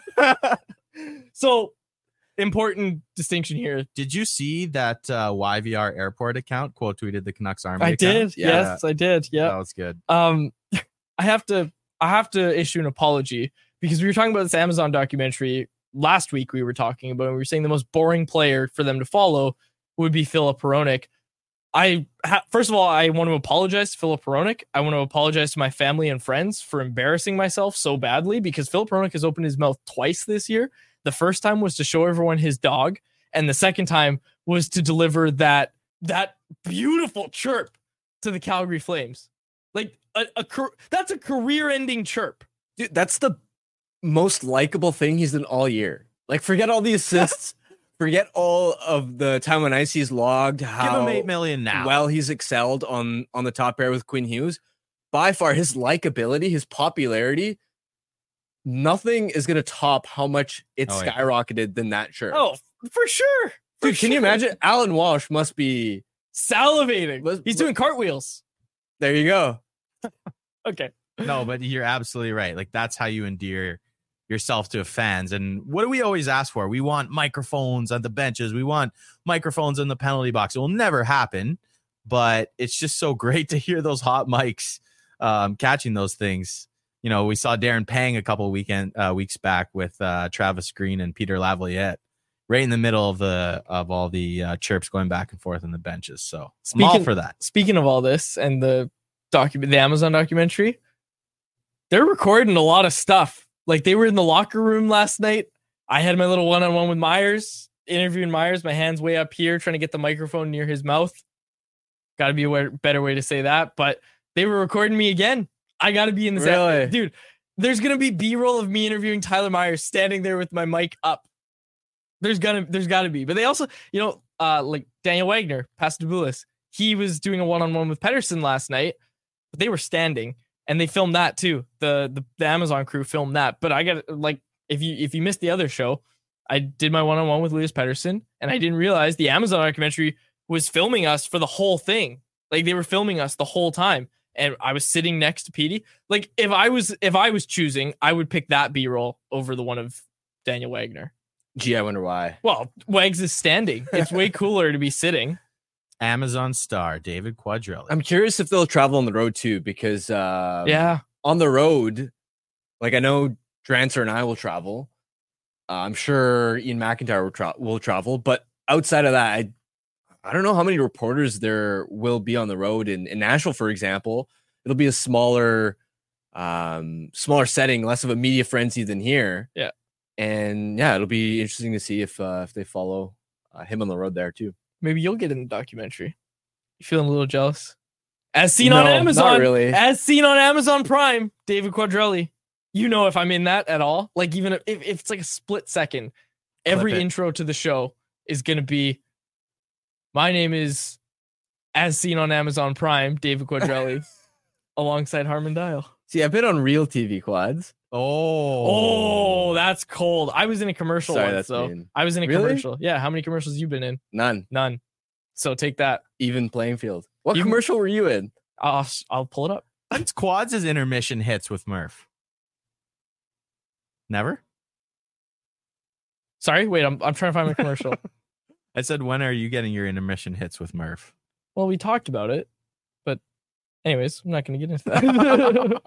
you. So, important distinction here. Did you see that uh, Y V R airport account quote tweeted the Canucks Army? I account? did. Yes, I did. Yeah. That was good. Um, I have to, I have to issue an apology, because we were talking about this Amazon documentary last week. We were talking about, and we were saying the most boring player for them to follow would be Filip Hronik. I ha- first of all, I want to apologize to Filip Hronik. I want to apologize to my family and friends for embarrassing myself so badly, because Filip Hronik has opened his mouth twice this year. The first time was to show everyone his dog, and the second time was to deliver that that beautiful chirp to the Calgary Flames. Like a, a that's a career-ending chirp. Dude, that's the most likable thing he's done all year. Like, forget all the assists. Forget all of the time on ice he's logged. How Give him eight million now. well he's excelled on on the top pair with Quinn Hughes. By far, his likability, his popularity, nothing is going to top how much it Oh, yeah. skyrocketed than that shirt. Oh, for sure. For Dude, can you sure. imagine? Alan Walsh must be Salivating. Let's- He's doing cartwheels. there. You go. Okay. No, but you're absolutely right. Like, that's how you endear yourself to fans. And what do we always ask for? We want microphones on the benches. We want microphones in the penalty box. It will never happen, but it's just so great to hear those hot mics um, catching those things. You know, we saw Darren Pang a couple weekend uh, weeks back with uh, Travis Green and Peter Lavalliette, right in the middle of the of all the uh, chirps going back and forth on the benches. So I'm all Speaking- for that. Speaking of all this and the document, the Amazon documentary, they're recording a lot of stuff. Like, they were in the locker room last night. I had my little one-on-one with Myers, interviewing Myers, my hands way up here, trying to get the microphone near his mouth. Got to be a way, better way to say that. But they were recording me again. I got to be in this. Really? Dude, there's going to be B-roll of me interviewing Tyler Myers standing there with my mic up. There's gonna, there's got to be. But they also, you know, uh, like Daniel Wagner, Pastabulis, he was doing a one-on-one with Pedersen last night, but they were standing. And they filmed that too. The, the the Amazon crew filmed that. But I got, like, if you if you missed the other show, I did my one-on-one with Elias Pettersson, and I didn't realize the Amazon documentary was filming us for the whole thing. Like, they were filming us the whole time. And I was sitting next to Petey. Like, if I was if I was choosing, I would pick that B-roll over the one of Daniel Wagner. Gee, I wonder why. Well, Wags is standing. It's way cooler to be sitting. Amazon star David Quadrelli. I'm curious if they'll travel on the road too, because uh, Yeah. on the road, like, I know Drancer and I will travel. Uh, I'm sure Ian McIntyre will, tra- will travel, but outside of that, I I don't know how many reporters there will be on the road. In, in Nashville, for example, it'll be a smaller, um, smaller setting, less of a media frenzy than here. Yeah. And yeah, it'll be interesting to see if uh, if they follow uh, him on the road there too. Maybe you'll get in the documentary. You feeling a little jealous? As seen No, on not Amazon, really. as seen on Amazon Prime, David Quadrelli. You know if I'm in that at all. Like even if, if it's like a split second, every it. intro to the show is going to be, my name is, as seen on Amazon Prime, David Quadrelli, alongside Harmon Dial. See, I've been on real T V quads. Oh, Oh, that's cold. I was in a commercial Sorry, once, that's so mean. I was in a Really? commercial. Yeah, how many commercials you been in? None. None. So take that. Even playing field. What You- commercial were you in? I'll I'll pull it up. When's Quads' intermission hits with Murph? Never? Sorry, wait. I'm I'm trying to find my commercial. I said, when are you getting your intermission hits with Murph? Well, we talked about it, but anyways, I'm not going to get into that.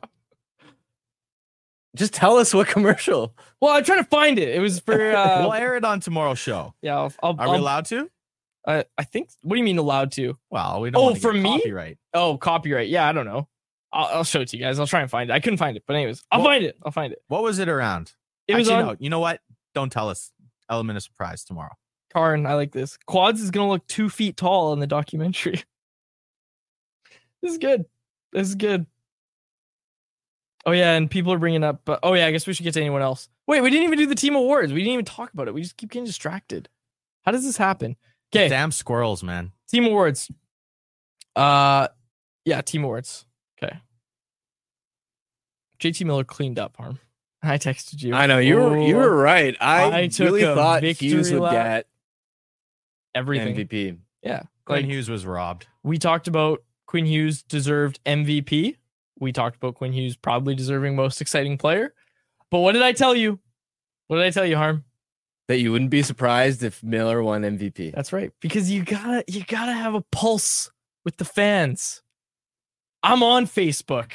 Just tell us what commercial. Well, I'm trying to find it. It was for uh, we'll air it on tomorrow's show. yeah. I'll, I'll, Are I'll, we allowed to? I I think. What do you mean allowed to? Well, we don't. Oh, want to for get me? copyright. Oh, copyright. Yeah, I don't know. I'll, I'll show it to you guys. I'll try and find it. I couldn't find it, but anyways, I'll Well- find it. I'll find it. What was it around? It was Actually, on no, you know what? Don't tell us. Element of surprise tomorrow. Karn. I like this. Quads is gonna look two feet tall in the documentary. This is good. This is good. Oh yeah, and people are bringing up. Uh, oh yeah, I guess we should get to anyone else. Wait, we didn't even do the team awards. We didn't even talk about it. We just keep getting distracted. How does this happen? Okay, Damn squirrels, man. team awards. Uh, yeah, team awards. Okay. J T Miller cleaned up, Harm. I texted you. I know you were you were Oh, right. I, I took really a thought victory Hughes would lap. get everything. M V P. Yeah, Quinn like Hughes was robbed. we talked about Quinn Hughes deserved M V P. We talked about Quinn Hughes probably deserving most exciting player. But what did I tell you? What did I tell you, Harm? That you wouldn't be surprised if Miller won M V P. That's right. Because you gotta you gotta have a pulse with the fans. I'm on Facebook.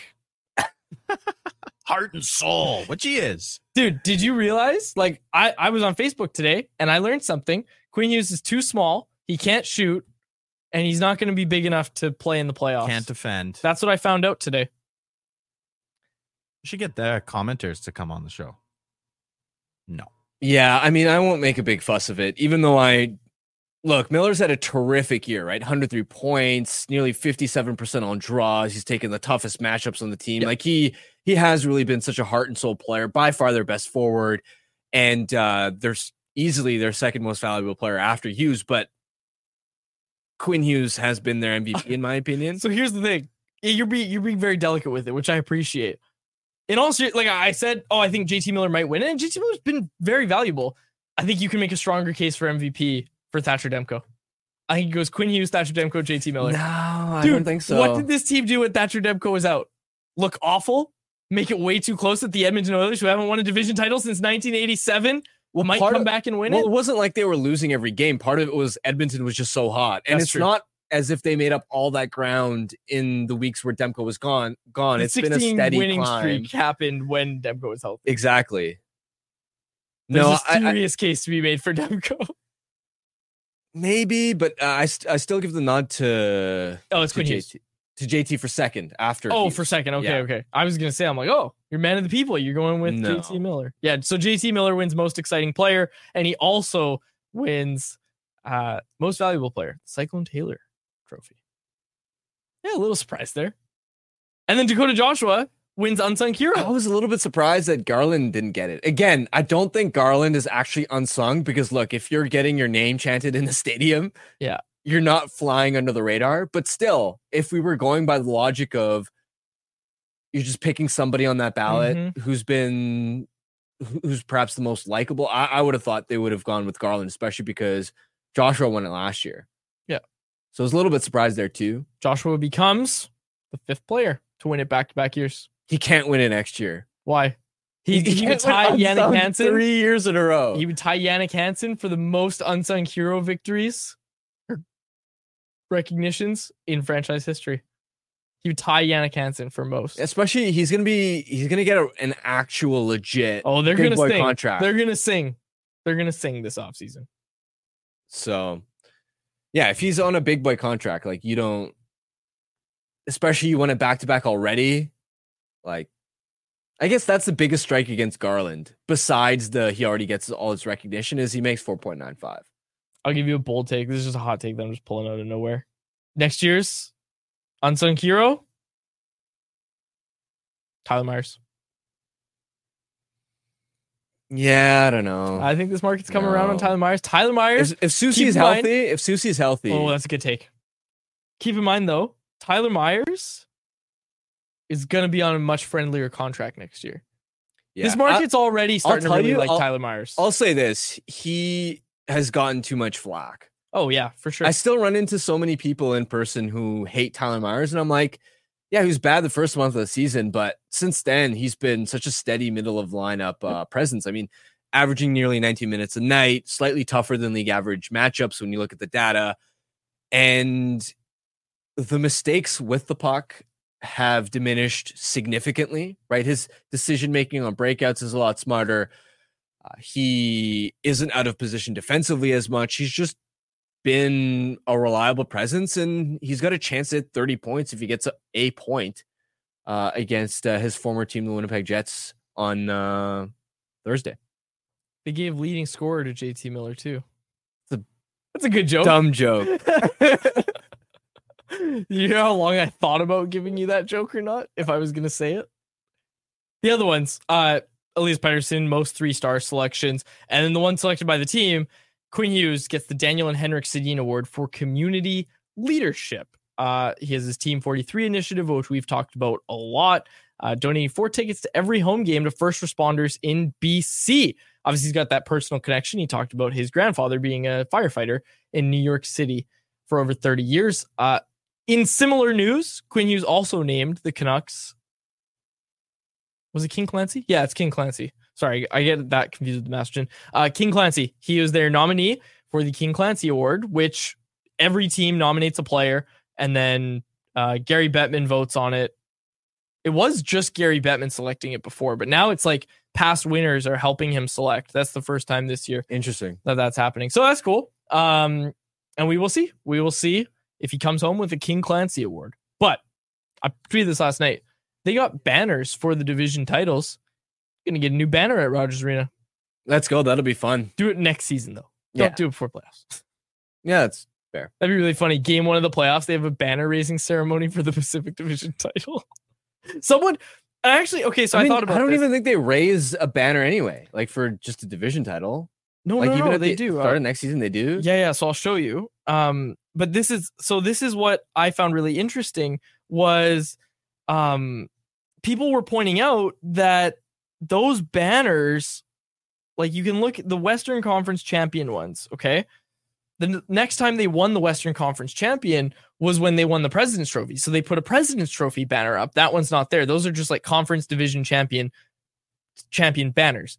Heart and soul. What she is. Dude, did you realize? Like, I, I was on Facebook today and I learned something. Quinn Hughes is too small. He can't shoot. And he's not going to be big enough to play in the playoffs. Can't defend. That's what I found out today. You should get the commenters to come on the show. No. Yeah, I mean, I won't make a big fuss of it, even though I look, Miller's had a terrific year, right? one hundred three points, nearly fifty-seven percent on draws. He's taken the toughest matchups on the team. Yep. Like he he has really been such a heart and soul player, by far their best forward. And uh there's easily their second most valuable player after Hughes, but Quinn Hughes has been their M V P in my opinion. So here's the thing. You're being you're being very delicate with it, which I appreciate. In all ser- like I said, oh, I think J T Miller might win it, and J T Miller's been very valuable. I think you can make a stronger case for M V P for Thatcher Demko. I think it goes Quinn Hughes, Thatcher Demko, J T Miller. No, I Dude, don't think so. What did this team do when Thatcher Demko was out? Look awful? Make it way too close that the Edmonton Oilers, who haven't won a division title since nineteen eighty-seven, Well, might part come of- back and win well, it? it wasn't like they were losing every game. Part of it was Edmonton was just so hot. And That's it's true. not as if they made up all that ground in the weeks where Demko was gone. Gone. The It's been a sixteen steady winning climb. streak happened when Demko was healthy. Exactly. There's no, a I, I, serious case to be made for Demko. maybe, but uh, I st- I still give the nod to Oh, it's to Quinn J Hughes. T to J T for second after. Oh, Hughes. for second. Okay, Yeah. okay. I was gonna say, I'm like, oh, you're man of the people. You're going with No. J T Miller. Yeah. So J T Miller wins most exciting player, and he also wins uh most valuable player, Cyclone Taylor trophy. Yeah, a little surprise there. And then Dakota Joshua wins unsung I hero. was a little bit surprised that Garland didn't get it. Again, I don't think Garland is actually unsung because look, if you're getting your name chanted in the stadium, Yeah. you're not flying under the radar. But still, if we were going by the logic of you're just picking somebody on that ballot Mhm. who's been who- who's perhaps the most likable, I, I would have thought they would have gone with Garland, especially because Joshua won it last year. Yeah. So I was a little bit surprised there too. Joshua becomes the fifth player to win it back to back years. He can't win it next year. Why? He, he, would can't win tie Yannick unsung Hansen. three years in a row. He would tie Yannick Hansen for the most unsung hero victories or recognitions in franchise history. He would tie Yannick Hansen for most. Especially, he's gonna be he's gonna get a, an actual legit. Oh, they're big gonna boy sing. contract. They're gonna sing. They're gonna sing this offseason. So, yeah, if he's on a big boy contract, like you don't, especially you won it back to back already, like I guess that's the biggest strike against Garland. Besides the he already gets all his recognition is he makes four point nine five. I'll give you a bold take. This is just a hot take that I'm just pulling out of nowhere. Next year's unsung hero, Tyler Myers. Yeah, I don't know. I think this market's coming No. around on Tyler Myers. Tyler Myers. If, if keep Susie's in mind- healthy, if Susie's healthy, Oh, that's a good take. Keep in mind though, Tyler Myers is going to be on a much friendlier contract next year. yeah. This market's already starting to tell really you, like I'll- Tyler Myers. I'll say this: he has gotten too much flack. oh yeah, for sure. I still run into so many people in person who hate Tyler Myers, and I'm like, yeah, he was bad the first month of the season, but since then he's been such a steady middle of lineup uh, presence. I mean, averaging nearly nineteen minutes a night, slightly tougher than league average matchups when you look at the data, and the mistakes with the puck have diminished significantly. Right, his decision making on breakouts is a lot smarter. Uh, he isn't out of position defensively as much. He's just been a reliable presence, and he's got a chance at thirty points if he gets a, a point uh, against uh, his former team, the Winnipeg Jets, on uh, Thursday. They gave leading scorer to J T Miller too. It's a That's a good joke. dumb joke. You know how long I thought about giving you that joke or not, if I was going to say it? The other ones, uh, Elias Pettersson, most three-star selections. And then the one selected by the team, Quinn Hughes gets the Daniel and Henrik Sedin Award for community leadership. Uh, he has his Team forty-three initiative, which we've talked about a lot, uh, donating four tickets to every home game to first responders in B C. Obviously, he's got that personal connection. He talked about his grandfather being a firefighter in New York City for over thirty years. Uh, in similar news, Quinn Hughes also named the Canucks. Was it King Clancy? Yeah, it's King Clancy. Sorry, I get that confused with the Masterton. Uh, King Clancy, he was their nominee for the King Clancy Award, which every team nominates a player, and then uh, Gary Bettman votes on it. It was just Gary Bettman selecting it before, but now it's like past winners are helping him select. That's the first time this year Interesting. that that's happening. So that's cool. Um, and we will see. We will see if he comes home with a King Clancy Award. But I tweeted this last night. They got banners for the division titles. Going to get a new banner at Rogers Arena. Let's go. That'll be fun. Do it next season, though. Don't Yeah. do it before playoffs. Yeah, that's fair. That'd be really funny. Game one of the playoffs, they have a banner raising ceremony for the Pacific Division title. Someone, actually, okay, so I, I, mean, thought about I don't this. even think they raise a banner anyway, like for just a division title. No, like no, even no, at they the do. Start Uh, of next season, they do. Yeah, yeah. So I'll show you. Um, but this is so this is what I found really interesting was um people were pointing out that those banners, like you can look at the Western Conference champion ones, okay? The n- next time they won the Western Conference champion was when they won the President's Trophy. So they put a President's Trophy banner up. That one's not there. Those are just like conference division champion champion banners.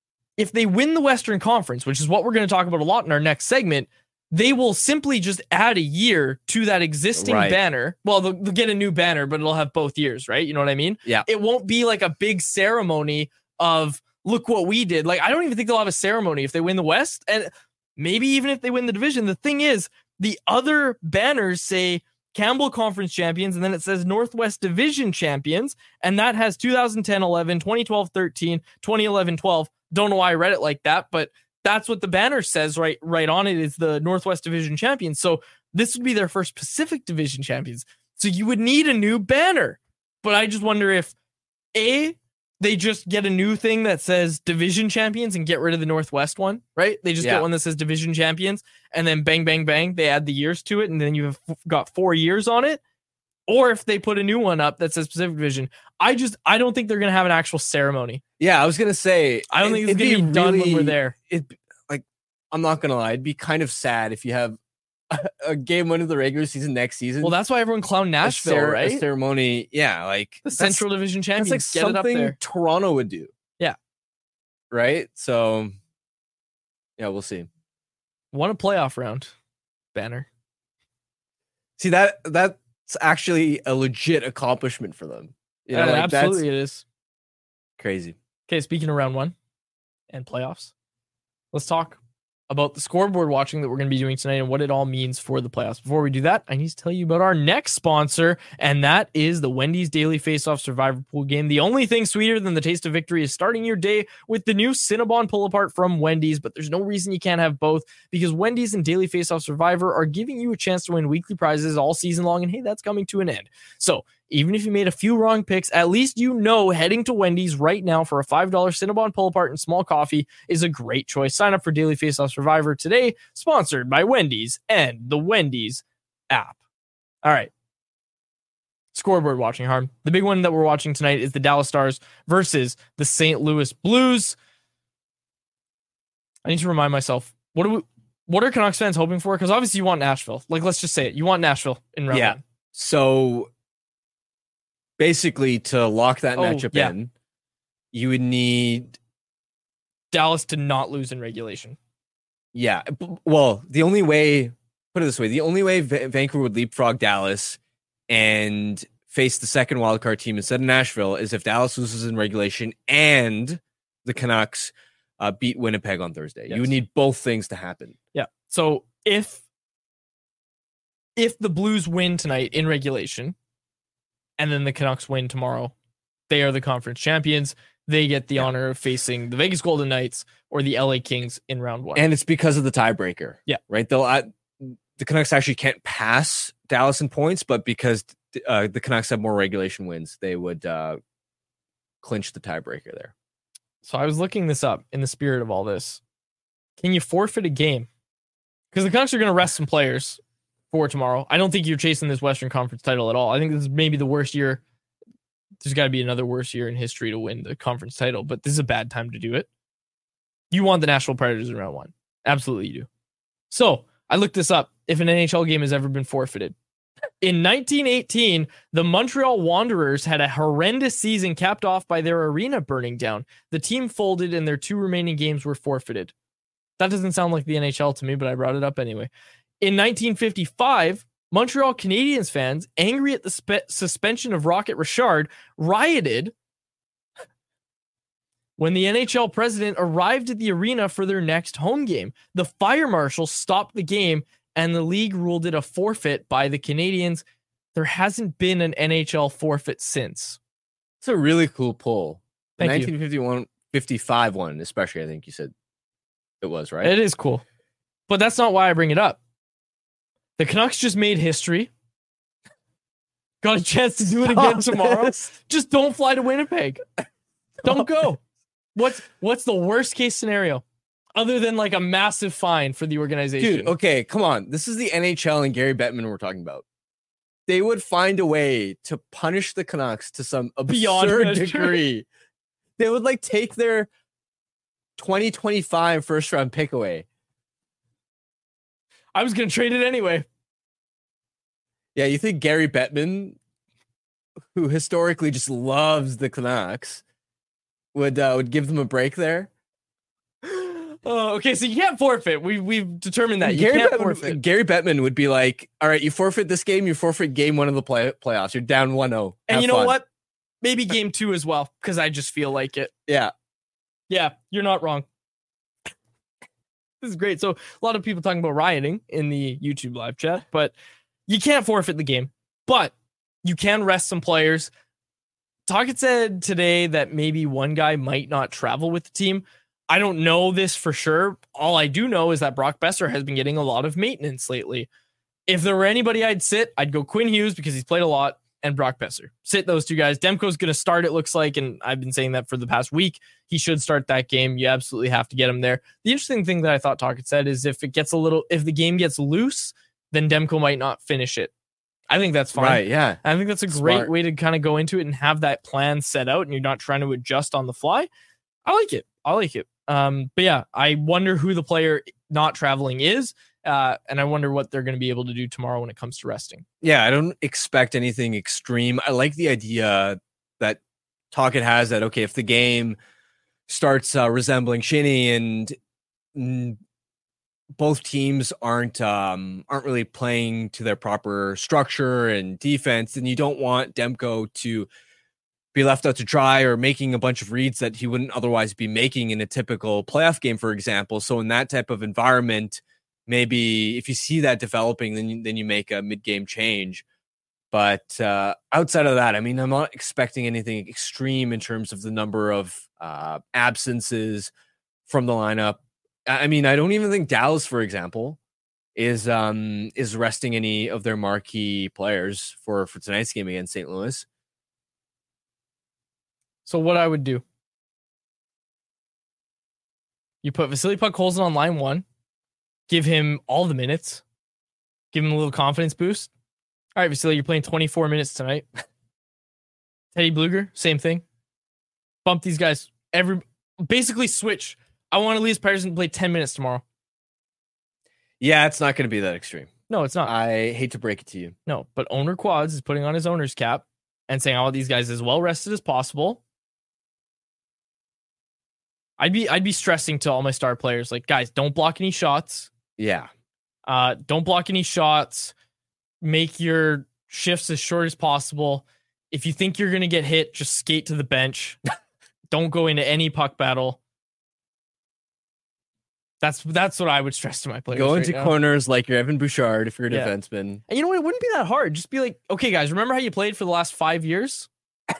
If they win the Western Conference, which is what we're going to talk about a lot in our next segment, they will simply just add a year to that existing Right. banner. Well, they'll, they'll get a new banner, but it'll have both years, right? You know what I mean? Yeah. It won't be like a big ceremony of look what we did. Like, I don't even think they'll have a ceremony if they win the West. And maybe even if they win the division. The thing is, the other banners say Campbell Conference champions, and then it says Northwest Division champions. And that has two thousand ten eleven, twenty twelve thirteen, twenty eleven twelve. Don't know why I read it like that, but that's what the banner says right right on it is the Northwest Division champions. So this would be their first Pacific Division champions. So you would need a new banner. But I just wonder if A, they just get a new thing that says division champions and get rid of the Northwest one, right? They just Yeah. get one that says division champions and then bang, bang, bang, they add the years to it and then you've got four years on it. Or if they put a new one up that says Pacific Division. I just, I don't think they're going to have an actual ceremony. Yeah, I was gonna say. I don't it- think it's it'd going to be done when really- we're there. It like I'm not gonna lie, it'd be kind of sad if you have a, a game one of the regular season next season. Well, that's why everyone clowned a Nashville, cer- a right? ceremony, yeah, like The that's- Central Division That's champions. like Get it up something there. Toronto would do. Yeah. Right. So, yeah, we'll see. Won a playoff round banner. See that that's actually a legit accomplishment for them. You know, Uh, like, absolutely, it is. that's crazy. Okay, speaking of round one and playoffs, let's talk about the scoreboard watching that we're going to be doing tonight and what it all means for the playoffs. Before we do that, I need to tell you about our next sponsor, and that is the Wendy's Daily Face-Off Survivor Pool game. The only thing sweeter than the taste of victory is starting your day with the new Cinnabon Pull-Apart from Wendy's, but there's no reason you can't have both, because Wendy's and Daily Face-Off Survivor are giving you a chance to win weekly prizes all season long, and hey, that's coming to an end. So even if you made a few wrong picks, at least you know heading to Wendy's right now for a five dollars Cinnabon Pull-Apart and small coffee is a great choice. Sign up for Daily Face-Off Survivor today, sponsored by Wendy's and the Wendy's app. All right. Scoreboard watching, Harm. The big one that we're watching tonight is the Dallas Stars versus the Saint Louis Blues. I need to remind myself, what do we, what are Canucks fans hoping for? Because obviously you want Nashville. Like, let's just say it. You want Nashville in round yeah. one. So basically, to lock that Oh, matchup yeah. in, you would need, Dallas to not lose in regulation. yeah. b- Well, the only way, put it this way, the only way Va- Vancouver would leapfrog Dallas and face the second wildcard team instead of Nashville is if Dallas loses in regulation and the Canucks uh, beat Winnipeg on Thursday. Yes. You would need both things to happen. Yeah. So if if the Blues win tonight in regulation, and then the Canucks win tomorrow, they are the conference champions. They get the Yeah. honor of facing the Vegas Golden Knights or the L A Kings in round one. And it's because of the tiebreaker. Yeah. Right. They'll uh, the Canucks actually can't pass Dallas in points, but because uh, the Canucks have more regulation wins, they would uh, clinch the tiebreaker there. So I was looking this up in the spirit of all this. Can you forfeit a game? Because the Canucks are going to rest some players for tomorrow. I don't think you're chasing this Western Conference title at all. I think this is maybe the worst year. There's got to be another worse year in history to win the conference title, but this is a bad time to do it. You want the Nashville Predators in round one. Absolutely you do. So I looked this up. If an N H L game has ever been forfeited. In nineteen eighteen, the Montreal Wanderers had a horrendous season capped off by their arena burning down. The team folded and their two remaining games were forfeited. That doesn't sound like the N H L to me, but I brought it up anyway. In nineteen fifty-five, Montreal Canadiens fans, angry at the spe- suspension of Rocket Richard, rioted when the N H L president arrived at the arena for their next home game. The fire marshal stopped the game, and the league ruled it a forfeit by the Canadiens. There hasn't been an N H L forfeit since. It's a really cool pull. The Thank you. nineteen fifty-one fifty-five one, especially, I think you said it was, right? It is cool. But that's not why I bring it up. The Canucks just made history. Got a chance to do it again tomorrow. Just don't fly to Winnipeg. Don't go. What's what's the worst case scenario? Other than like a massive fine for the organization. Dude, okay, come on. This is the N H L and Gary Bettman we're talking about. They would find a way to punish the Canucks to some Beyond absurd measure. degree. They would like take their twenty twenty-five first round pick away. I was going to trade it anyway. Yeah, you think Gary Bettman, who historically just loves the Canucks, would uh, would give them a break there? Oh, okay, so you can't forfeit. We we've determined that you Gary can't Bettman, forfeit. Gary Bettman would be like, "All right, you forfeit this game. You forfeit game one of the play- playoffs. You're down one oh. And you know what? Maybe game two as well, because I just feel like it. Yeah. Yeah, you're not wrong. This is great. So a lot of people talking about rioting in the YouTube live chat, but you can't forfeit the game, but you can rest some players. Tocchet said today that maybe one guy might not travel with the team. I don't know this for sure. All I do know is that Brock Besser has been getting a lot of maintenance lately. If there were anybody I'd sit, I'd go Quinn Hughes because he's played a lot, and Brock Besser. Sit those two guys. Demko's going to start, it looks like, and I've been saying that for the past week. He should start that game. You absolutely have to get him there. The interesting thing that I thought Tocchet said is if it gets a little, if the game gets loose, then Demko might not finish it. I think that's fine. Right, yeah. I think that's a great Smart. way to kind of go into it and have that plan set out and you're not trying to adjust on the fly. I like it. I like it. Um, but yeah, I wonder who the player not traveling is. Uh, and I wonder what they're going to be able to do tomorrow when it comes to resting. Yeah, I don't expect anything extreme. I like the idea that Tocchet has that, okay, if the game starts uh, resembling shinny and mm, both teams aren't um, aren't really playing to their proper structure and defense, then you don't want Demko to be left out to dry or making a bunch of reads that he wouldn't otherwise be making in a typical playoff game, for example. So in that type of environment, maybe if you see that developing, then you, then you make a mid-game change. But uh, outside of that, I mean, I'm not expecting anything extreme in terms of the number of uh, absences from the lineup. I mean, I don't even think Dallas, for example, is um, is resting any of their marquee players for, for tonight's game against Saint Louis. So what I would do, you put Vasily Podkolzin on line one, give him all the minutes, give him a little confidence boost. All right, Vasily, you're playing twenty-four minutes tonight. Teddy Bluger, same thing. Bump these guys. Every basically switch. I want Elias Pettersson to play ten minutes tomorrow. Yeah, it's not going to be that extreme. No, it's not. I hate to break it to you. No, but owner Quads is putting on his owner's cap and saying I want these guys as well rested as possible. I'd be I'd be stressing to all my star players, like, guys, don't block any shots. Yeah. Uh, don't block any shots. Make your shifts as short as possible. If you think you're going to get hit, just skate to the bench. Don't go into any puck battle. That's that's what I would stress to my players. Go right into now. corners like you're Evan Bouchard if you're a Yeah. defenseman. And you know what? It wouldn't be that hard. Just be like, okay, guys, remember how you played for the last five years?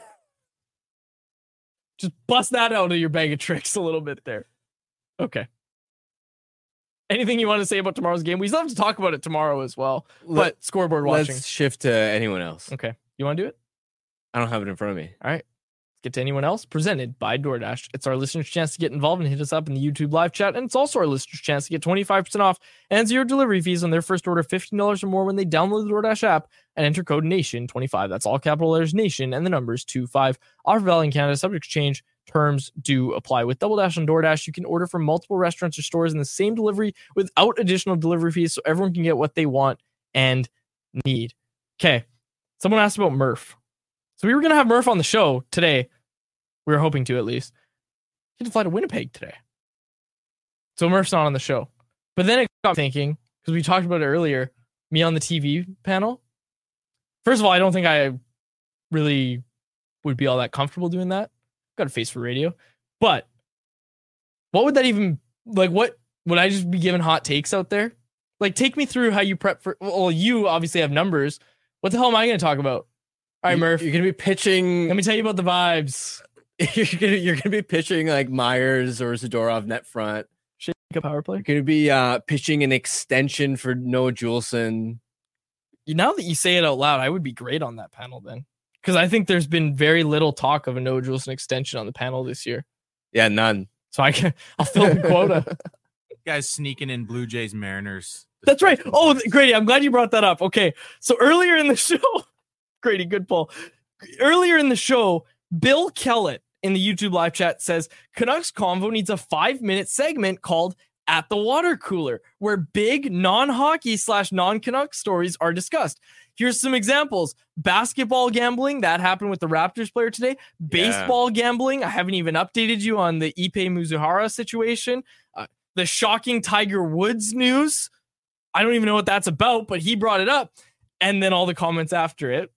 Just bust that out of your bag of tricks a little bit there. Okay. Anything you want to say about tomorrow's game? We still have to talk about it tomorrow as well. But Let- scoreboard watching. Let's shift to anyone else. Okay. You want to do it? I don't have it in front of me. All right. Let's get to anyone else. Presented by DoorDash. It's our listeners' chance to get involved and hit us up in the YouTube live chat. And it's also our listeners' chance to get twenty-five percent off and zero delivery fees on their first order of fifteen dollars or more when they download the DoorDash app and enter code NATION twenty-five. That's all capital letters NATION and the numbers two five. Offer valid in Canada. Subject to change. Terms do apply. With Double Dash on DoorDash, you can order from multiple restaurants or stores in the same delivery without additional delivery fees, so everyone can get what they want and need. Okay. Someone asked about Murph. So we were going to have Murph on the show today. We were hoping to, at least. He had to fly to Winnipeg today. So Murph's not on the show. But then it got me thinking, because we talked about it earlier, me on the T V panel. First of all, I don't think I really would be all that comfortable doing that. Got a face for radio. But what would that even, like, what, would I just be giving hot takes out there? Like, take me through how you prep for, well, you obviously have numbers. What the hell am I going to talk about? All right, Murph. You're going to be pitching. Let me tell you about the vibes. You're going to you're going to be pitching like Myers or Zadorov net front. Shake a power play. You're going to be uh, pitching an extension for Noah Juleson. Now that you say it out loud, I would be great on that panel then. Because I think there's been very little talk of a Noah Juleson extension on the panel this year. Yeah, none. So I can, I'll fill the quota. Guys sneaking in Blue Jays Mariners. That's right. Oh, Grady, I'm glad you brought that up. Okay. So earlier in the show, Grady, good pull. Earlier in the show, Bill Kellett in the YouTube live chat says Canucks Convo needs a five minute segment called At the Water Cooler, where big non-hockey slash non-Canuck stories are discussed. Here's some examples. Basketball gambling, that happened with the Raptors player today. Baseball yeah. gambling, I haven't even updated you on the Ipe Mizuhara situation. Uh, the shocking Tiger Woods news, I don't even know what that's about, but he brought it up. And then all the comments after it.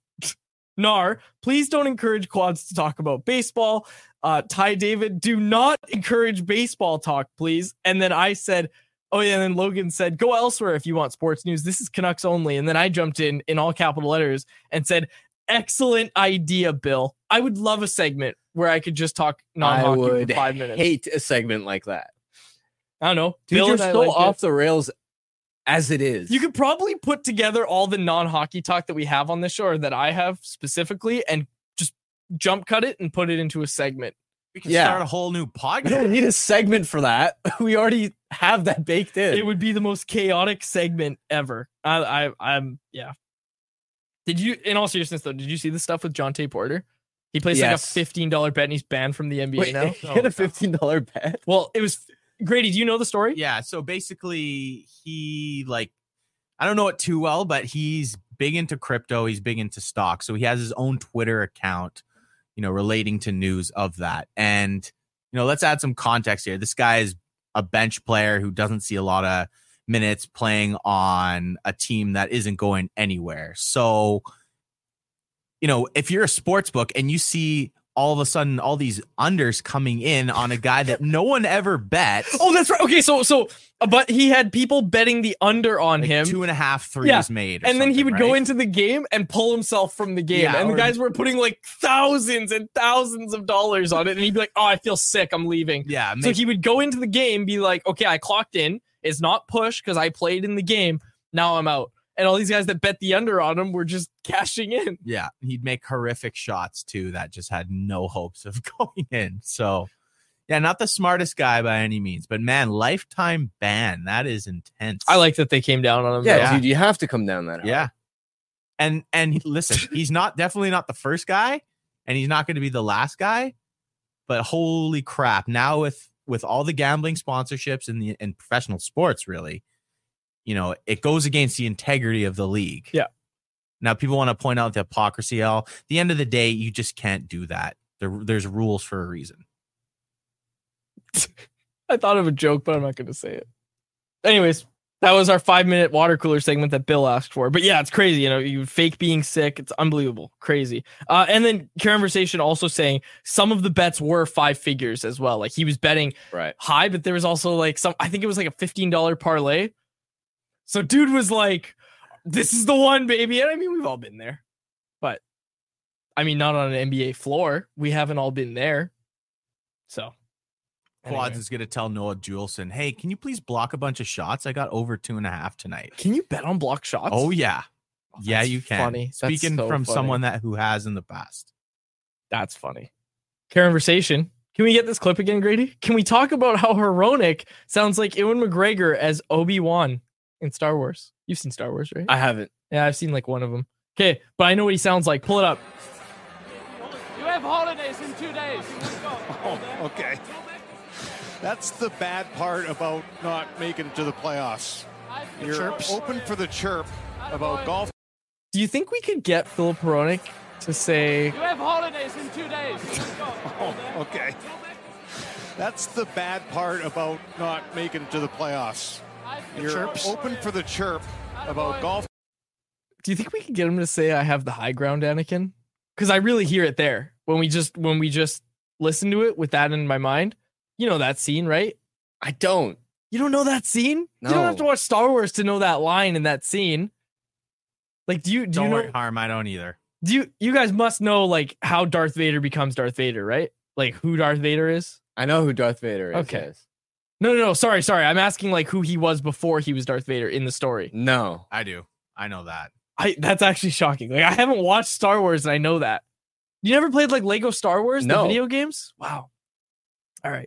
Nar, please don't encourage Quads to talk about baseball. Uh, Ty David, do not encourage baseball talk, please. And then I said, oh yeah, and then Logan said, go elsewhere if you want sports news. This is Canucks only. And then I jumped in in all capital letters and said, excellent idea, Bill. I would love a segment where I could just talk non-hockey I would for five minutes. hate a segment like that. I don't know. Dude, Bill you're and I so like off it. the rails as it is. You could probably put together all the non-hockey talk that we have on this show, or that I have specifically, and just jump cut it and put it into a segment. We can Yeah. start a whole new We podcast. don't need a segment for that. We already have that baked in. It would be the most chaotic segment ever. I, I, I'm, yeah. Did you, in all seriousness though, did you see the stuff with Jonte Porter? He plays like a Yes. fifteen dollars bet and he's banned from the N B A Wait, now. he had a fifteen dollars bet. Well, it was, Grady, do you know the story? Yeah, so basically he like I don't know it too well, but he's big into crypto, he's big into stocks. So he has his own Twitter account, you know, relating to news of that. And you know, let's add some context here. This guy is a bench player who doesn't see a lot of minutes playing on a team that isn't going anywhere. So, you know, if you're a sports book and you see all of a sudden all these unders coming in on a guy that no one ever bet. Oh, that's right. Okay, so so uh, but he had people betting the under on like him. Two and a half threes yeah. made. Or and then he would right? go into the game and pull himself from the game. Yeah, and the or- guys were putting like thousands and thousands of dollars on it. And he'd be like, oh, I feel sick. I'm leaving. Yeah. So he would go into the game, be like, okay, I clocked in. It's not push because I played in the game. Now I'm out. And all these guys that bet the under on him were just cashing in. Yeah, he'd make horrific shots too that just had no hopes of going in. So, yeah, not the smartest guy by any means, but man, lifetime ban. That is intense. I like that they came down on him. Yeah, Yeah. dude, you have to come down that hard. Yeah. And and he- listen, he's not definitely not the first guy, and he's not going to be the last guy. But holy crap! Now with with all the gambling sponsorships in the in professional sports, really, you know, it goes against the integrity of the league. Yeah. Now people want to point out the hypocrisy. All at the end of the day, you just can't do that. There, there's rules for a reason. I thought of a joke, but I'm not going to say it. Anyways, that was our five minute water cooler segment that Bill asked for. But yeah, it's crazy. You know, you fake being sick. It's unbelievable. Crazy. Uh, and then Conversation also saying some of the bets were five figures as well. Like he was betting Right. high, but there was also like some, I think it was like a fifteen dollars parlay. So dude was like, this is the one, baby. And I mean, we've all been there. But I mean, not on an N B A floor. We haven't all been there. So. Quads Anyway. is going to tell Noah Juleson, hey, can you please block a bunch of shots? I got over two and a half tonight. Can you bet on block shots? Oh, yeah. yeah, that's you can. funny. That's Speaking so from funny. someone that who has in the past. That's funny. Conversation. Can we get this clip again, Grady? Can we talk about how Hronik sounds like Ewan McGregor as Obi-Wan in Star Wars? You've seen Star Wars, right? I haven't. Yeah, I've seen like one of them. Okay, but I know what he sounds like. Pull it up. You have holidays in two days. Let's go. Oh, okay. That's the bad part about not making it to the playoffs. You're Chirps. open for the chirp about golf. Do you think we could get Philip Hronik to say, You have holidays in two days. Let's go. Oh, okay. That's the bad part about not making it to the playoffs. You're Chirps. open for the chirp about golf. do you think we could get him to say I have the high ground, Anakin? Because I really hear it there when we just when we just listen to it with that in my mind. You know that scene, right? I don't. You don't know that scene? No. You don't have to watch Star Wars to know that line in that scene. Like, do you do Don't you know? worry, Harm. I don't either. Do you you guys must know like how Darth Vader becomes Darth Vader, right? Like who Darth Vader is? I know who Darth Vader is. Okay. yes. No, no, no. Sorry, sorry. I'm asking like who he was before he was Darth Vader in the story. No. I do. I know that. I that's actually shocking. Like I haven't watched Star Wars and I know that. You never played like Lego Star Wars, the No. video games? Wow. All right.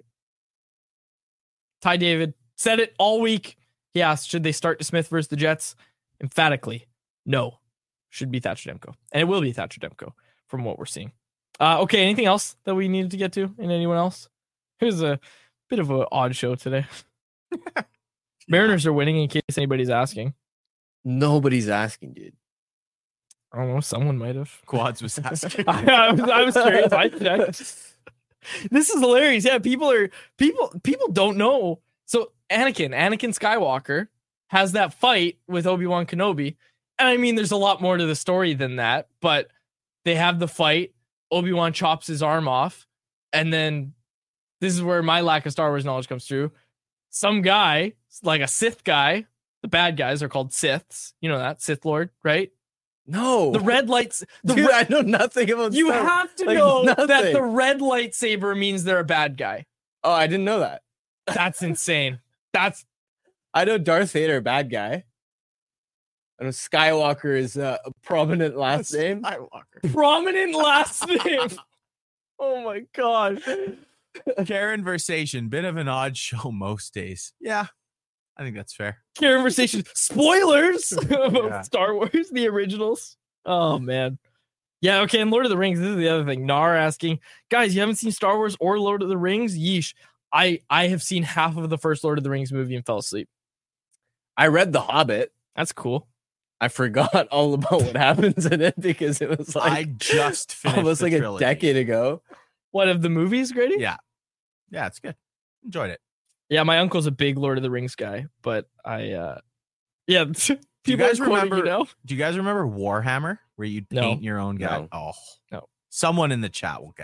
Ty David said it all week. He asked, should they start DeSmith versus the Jets? Emphatically, no. Should be Thatcher Demko. And it will be Thatcher Demko from what we're seeing. Uh, okay, anything else that we needed to get to? And anyone else? It was a bit of an odd show today. Mariners are winning in case anybody's asking. Nobody's asking, dude. I don't know. Someone might have. Quads was asking. I, I was, I was curious. I checked. This is hilarious. Yeah, people are people people don't know. So Anakin, Anakin Skywalker has that fight with Obi-Wan Kenobi. And I mean, there's a lot more to the story than that, but they have the fight. Obi-Wan chops his arm off. And then this is where my lack of Star Wars knowledge comes through. Some guy, like a Sith guy, the bad guys are called Siths. You know that, Sith Lord, right? No. The red lights. The Dude, red, I know nothing about you Star Wars. have to Like, know that nothing. the red lightsaber means they're a bad guy. Oh, I didn't know that. That's insane. That's I know Darth Vader, bad guy. I know Skywalker is uh, a prominent last name. Skywalker. prominent last name. Oh my god. Karen Versation, bit of an odd show most days. Yeah, I think that's fair. Conversation. Spoilers of Yeah. Star Wars, the originals. Oh man. Yeah, okay, and Lord of the Rings, this is the other thing. Nar asking, guys, you haven't seen Star Wars or Lord of the Rings? Yeesh. I I have seen half of the first Lord of the Rings movie and fell asleep. I read The Hobbit. That's cool. I forgot all about what happens in it because it was like I just finished almost the like trilogy. a decade ago. What of the movies, Grady? Yeah, yeah, it's good. Enjoyed it. Yeah, my uncle's a big Lord of the Rings guy, but I uh yeah, Do you people guys are quoting remember? you now. Do you guys remember Warhammer, where you'd No. paint your own guy? No. Oh, No. Someone in the chat will get it.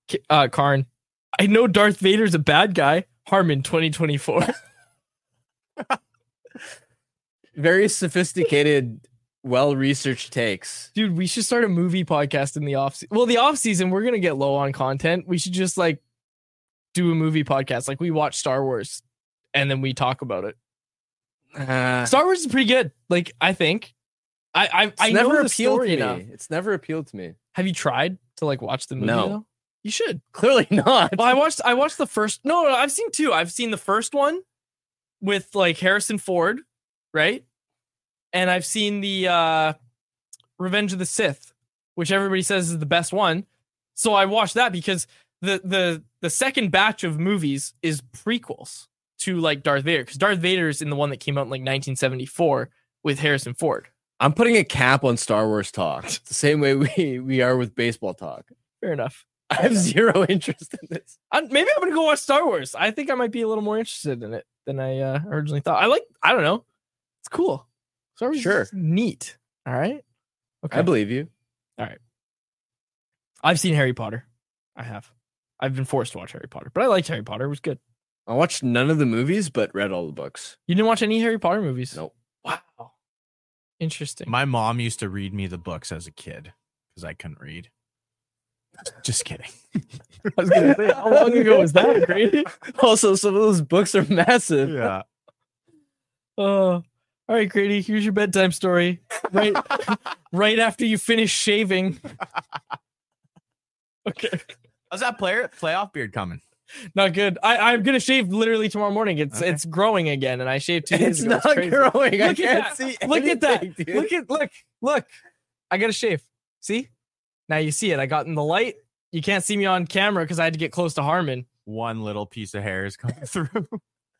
uh, Karn, I know Darth Vader's a bad guy. Harmon, twenty twenty-four. Very sophisticated, well-researched takes. Dude, we should start a movie podcast in the off season. Well, the off season, we're going to get low on content. We should just like do a movie podcast. Like we watch Star Wars and then we talk about it. Uh, Star Wars is pretty good. Like, I think. I I, it's I never know the appealed story to me. enough. It's never appealed to me. Have you tried to like watch the movie? No. Though? You should. Clearly not. Well, I watched I watched the first. No, no, I've seen two. I've seen the first one with like Harrison Ford, right? And I've seen the uh, Revenge of the Sith, which everybody says is the best one. So I watched that because the the the second batch of movies is prequels to like Darth Vader, because Darth Vader is in the one that came out in like nineteen seventy-four with Harrison Ford. I'm putting a cap on Star Wars talk. It's the same way we, we are with baseball talk. Fair enough. I have zero interest in this. I, maybe I'm gonna go watch Star Wars. I think I might be a little more interested in it than I uh, originally thought. I like. I don't know. It's cool. Star Wars Sure. is neat. All right. Okay. I believe you. All right. I've seen Harry Potter. I have. I've been forced to watch Harry Potter, but I liked Harry Potter. It was good. I watched none of the movies, but read all the books. You didn't watch any Harry Potter movies? Nope. Wow. Interesting. My mom used to read me the books as a kid because I couldn't read. Just kidding. I was gonna say, how long ago was that, Grady? Also, some of those books are massive. Yeah. Oh, all right, Grady. Here's your bedtime story. Right, right after you finish shaving. Okay. How's that player playoff beard coming? Not good. I, I'm gonna shave literally tomorrow morning. It's okay. It's growing again, and I shaved two days It's ago. not It's crazy. growing. Look I at can't that. see. Look at that. anything, dude. Look at look look. I gotta shave. See? Now you see it. I got in the light. You can't see me on camera because I had to get close to Harmon. One little piece of hair is coming through.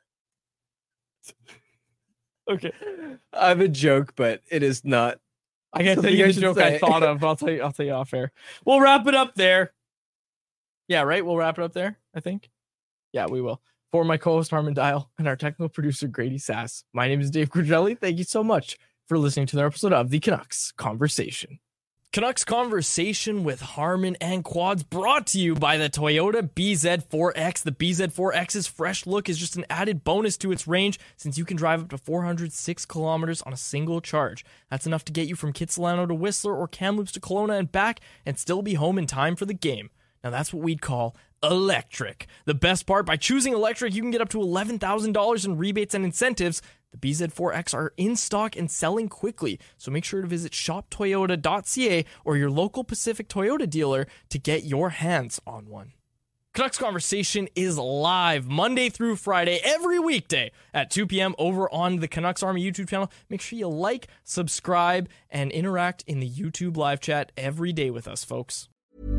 Okay. I have a joke, but it is not. I can't tell something you I the should joke say. I thought of. I'll tell you. I'll tell you off air. We'll wrap it up there. Yeah, right. We'll wrap it up there. I think. Yeah, we will. For my co-host Harmon Dial and our technical producer Grady Sass, my name is Dave Corgelli. Thank you so much for listening to the episode of the Canucks Conversation. Canucks Conversation with Harmon and Quads brought to you by the Toyota B Z four X. The B Z four X's fresh look is just an added bonus to its range since you can drive up to four hundred six kilometers on a single charge. That's enough to get you from Kitsilano to Whistler or Kamloops to Kelowna and back and still be home in time for the game. Now that's what we'd call electric. The best part, by choosing electric, you can get up to eleven thousand dollars in rebates and incentives. The B Z four X are in stock and selling quickly, so make sure to visit shop toyota dot c a or your local Pacific Toyota dealer to get your hands on one. Canucks Conversation is live Monday through Friday, every weekday at two p.m. over on the Canucks Army YouTube channel. Make sure you like, subscribe, and interact in the YouTube live chat every day with us, folks.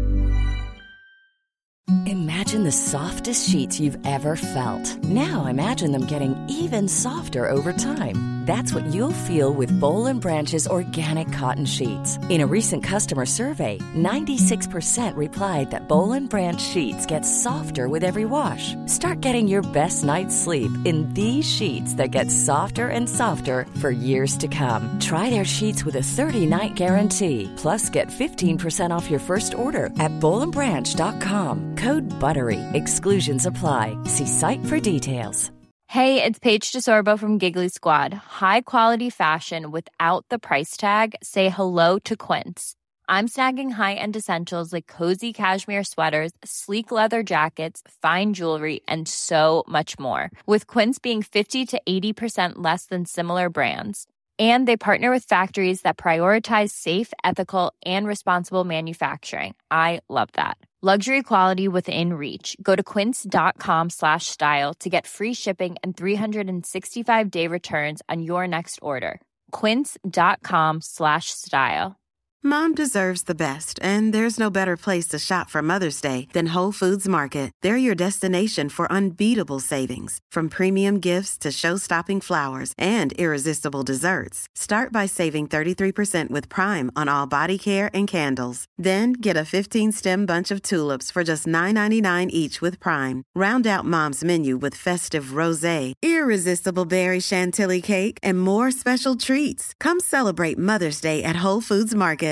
Imagine the softest sheets you've ever felt. Now imagine them getting even softer over time. That's what you'll feel with Boll and Branch's organic cotton sheets. In a recent customer survey, ninety-six percent replied that Boll and Branch sheets get softer with every wash. Start getting your best night's sleep in these sheets that get softer and softer for years to come. Try their sheets with a thirty-night guarantee. Plus, get fifteen percent off your first order at boll and branch dot com. Code BUTTERY. Exclusions apply. See site for details. Hey, it's Paige DeSorbo from Giggly Squad. High quality fashion without the price tag. Say hello to Quince. I'm snagging high-end essentials like cozy cashmere sweaters, sleek leather jackets, fine jewelry, and so much more. With Quince being fifty to eighty percent less than similar brands. And they partner with factories that prioritize safe, ethical, and responsible manufacturing. I love that. Luxury quality within reach. Go to quince.com slash style to get free shipping and three sixty-five day returns on your next order. Quince.com slash style. Mom deserves the best, and there's no better place to shop for Mother's Day than Whole Foods Market. They're your destination for unbeatable savings, from premium gifts to show-stopping flowers and irresistible desserts. Start by saving thirty-three percent with Prime on all body care and candles. Then get a fifteen-stem bunch of tulips for just nine ninety-nine each with Prime. Round out Mom's menu with festive rosé, irresistible berry chantilly cake, and more special treats. Come celebrate Mother's Day at Whole Foods Market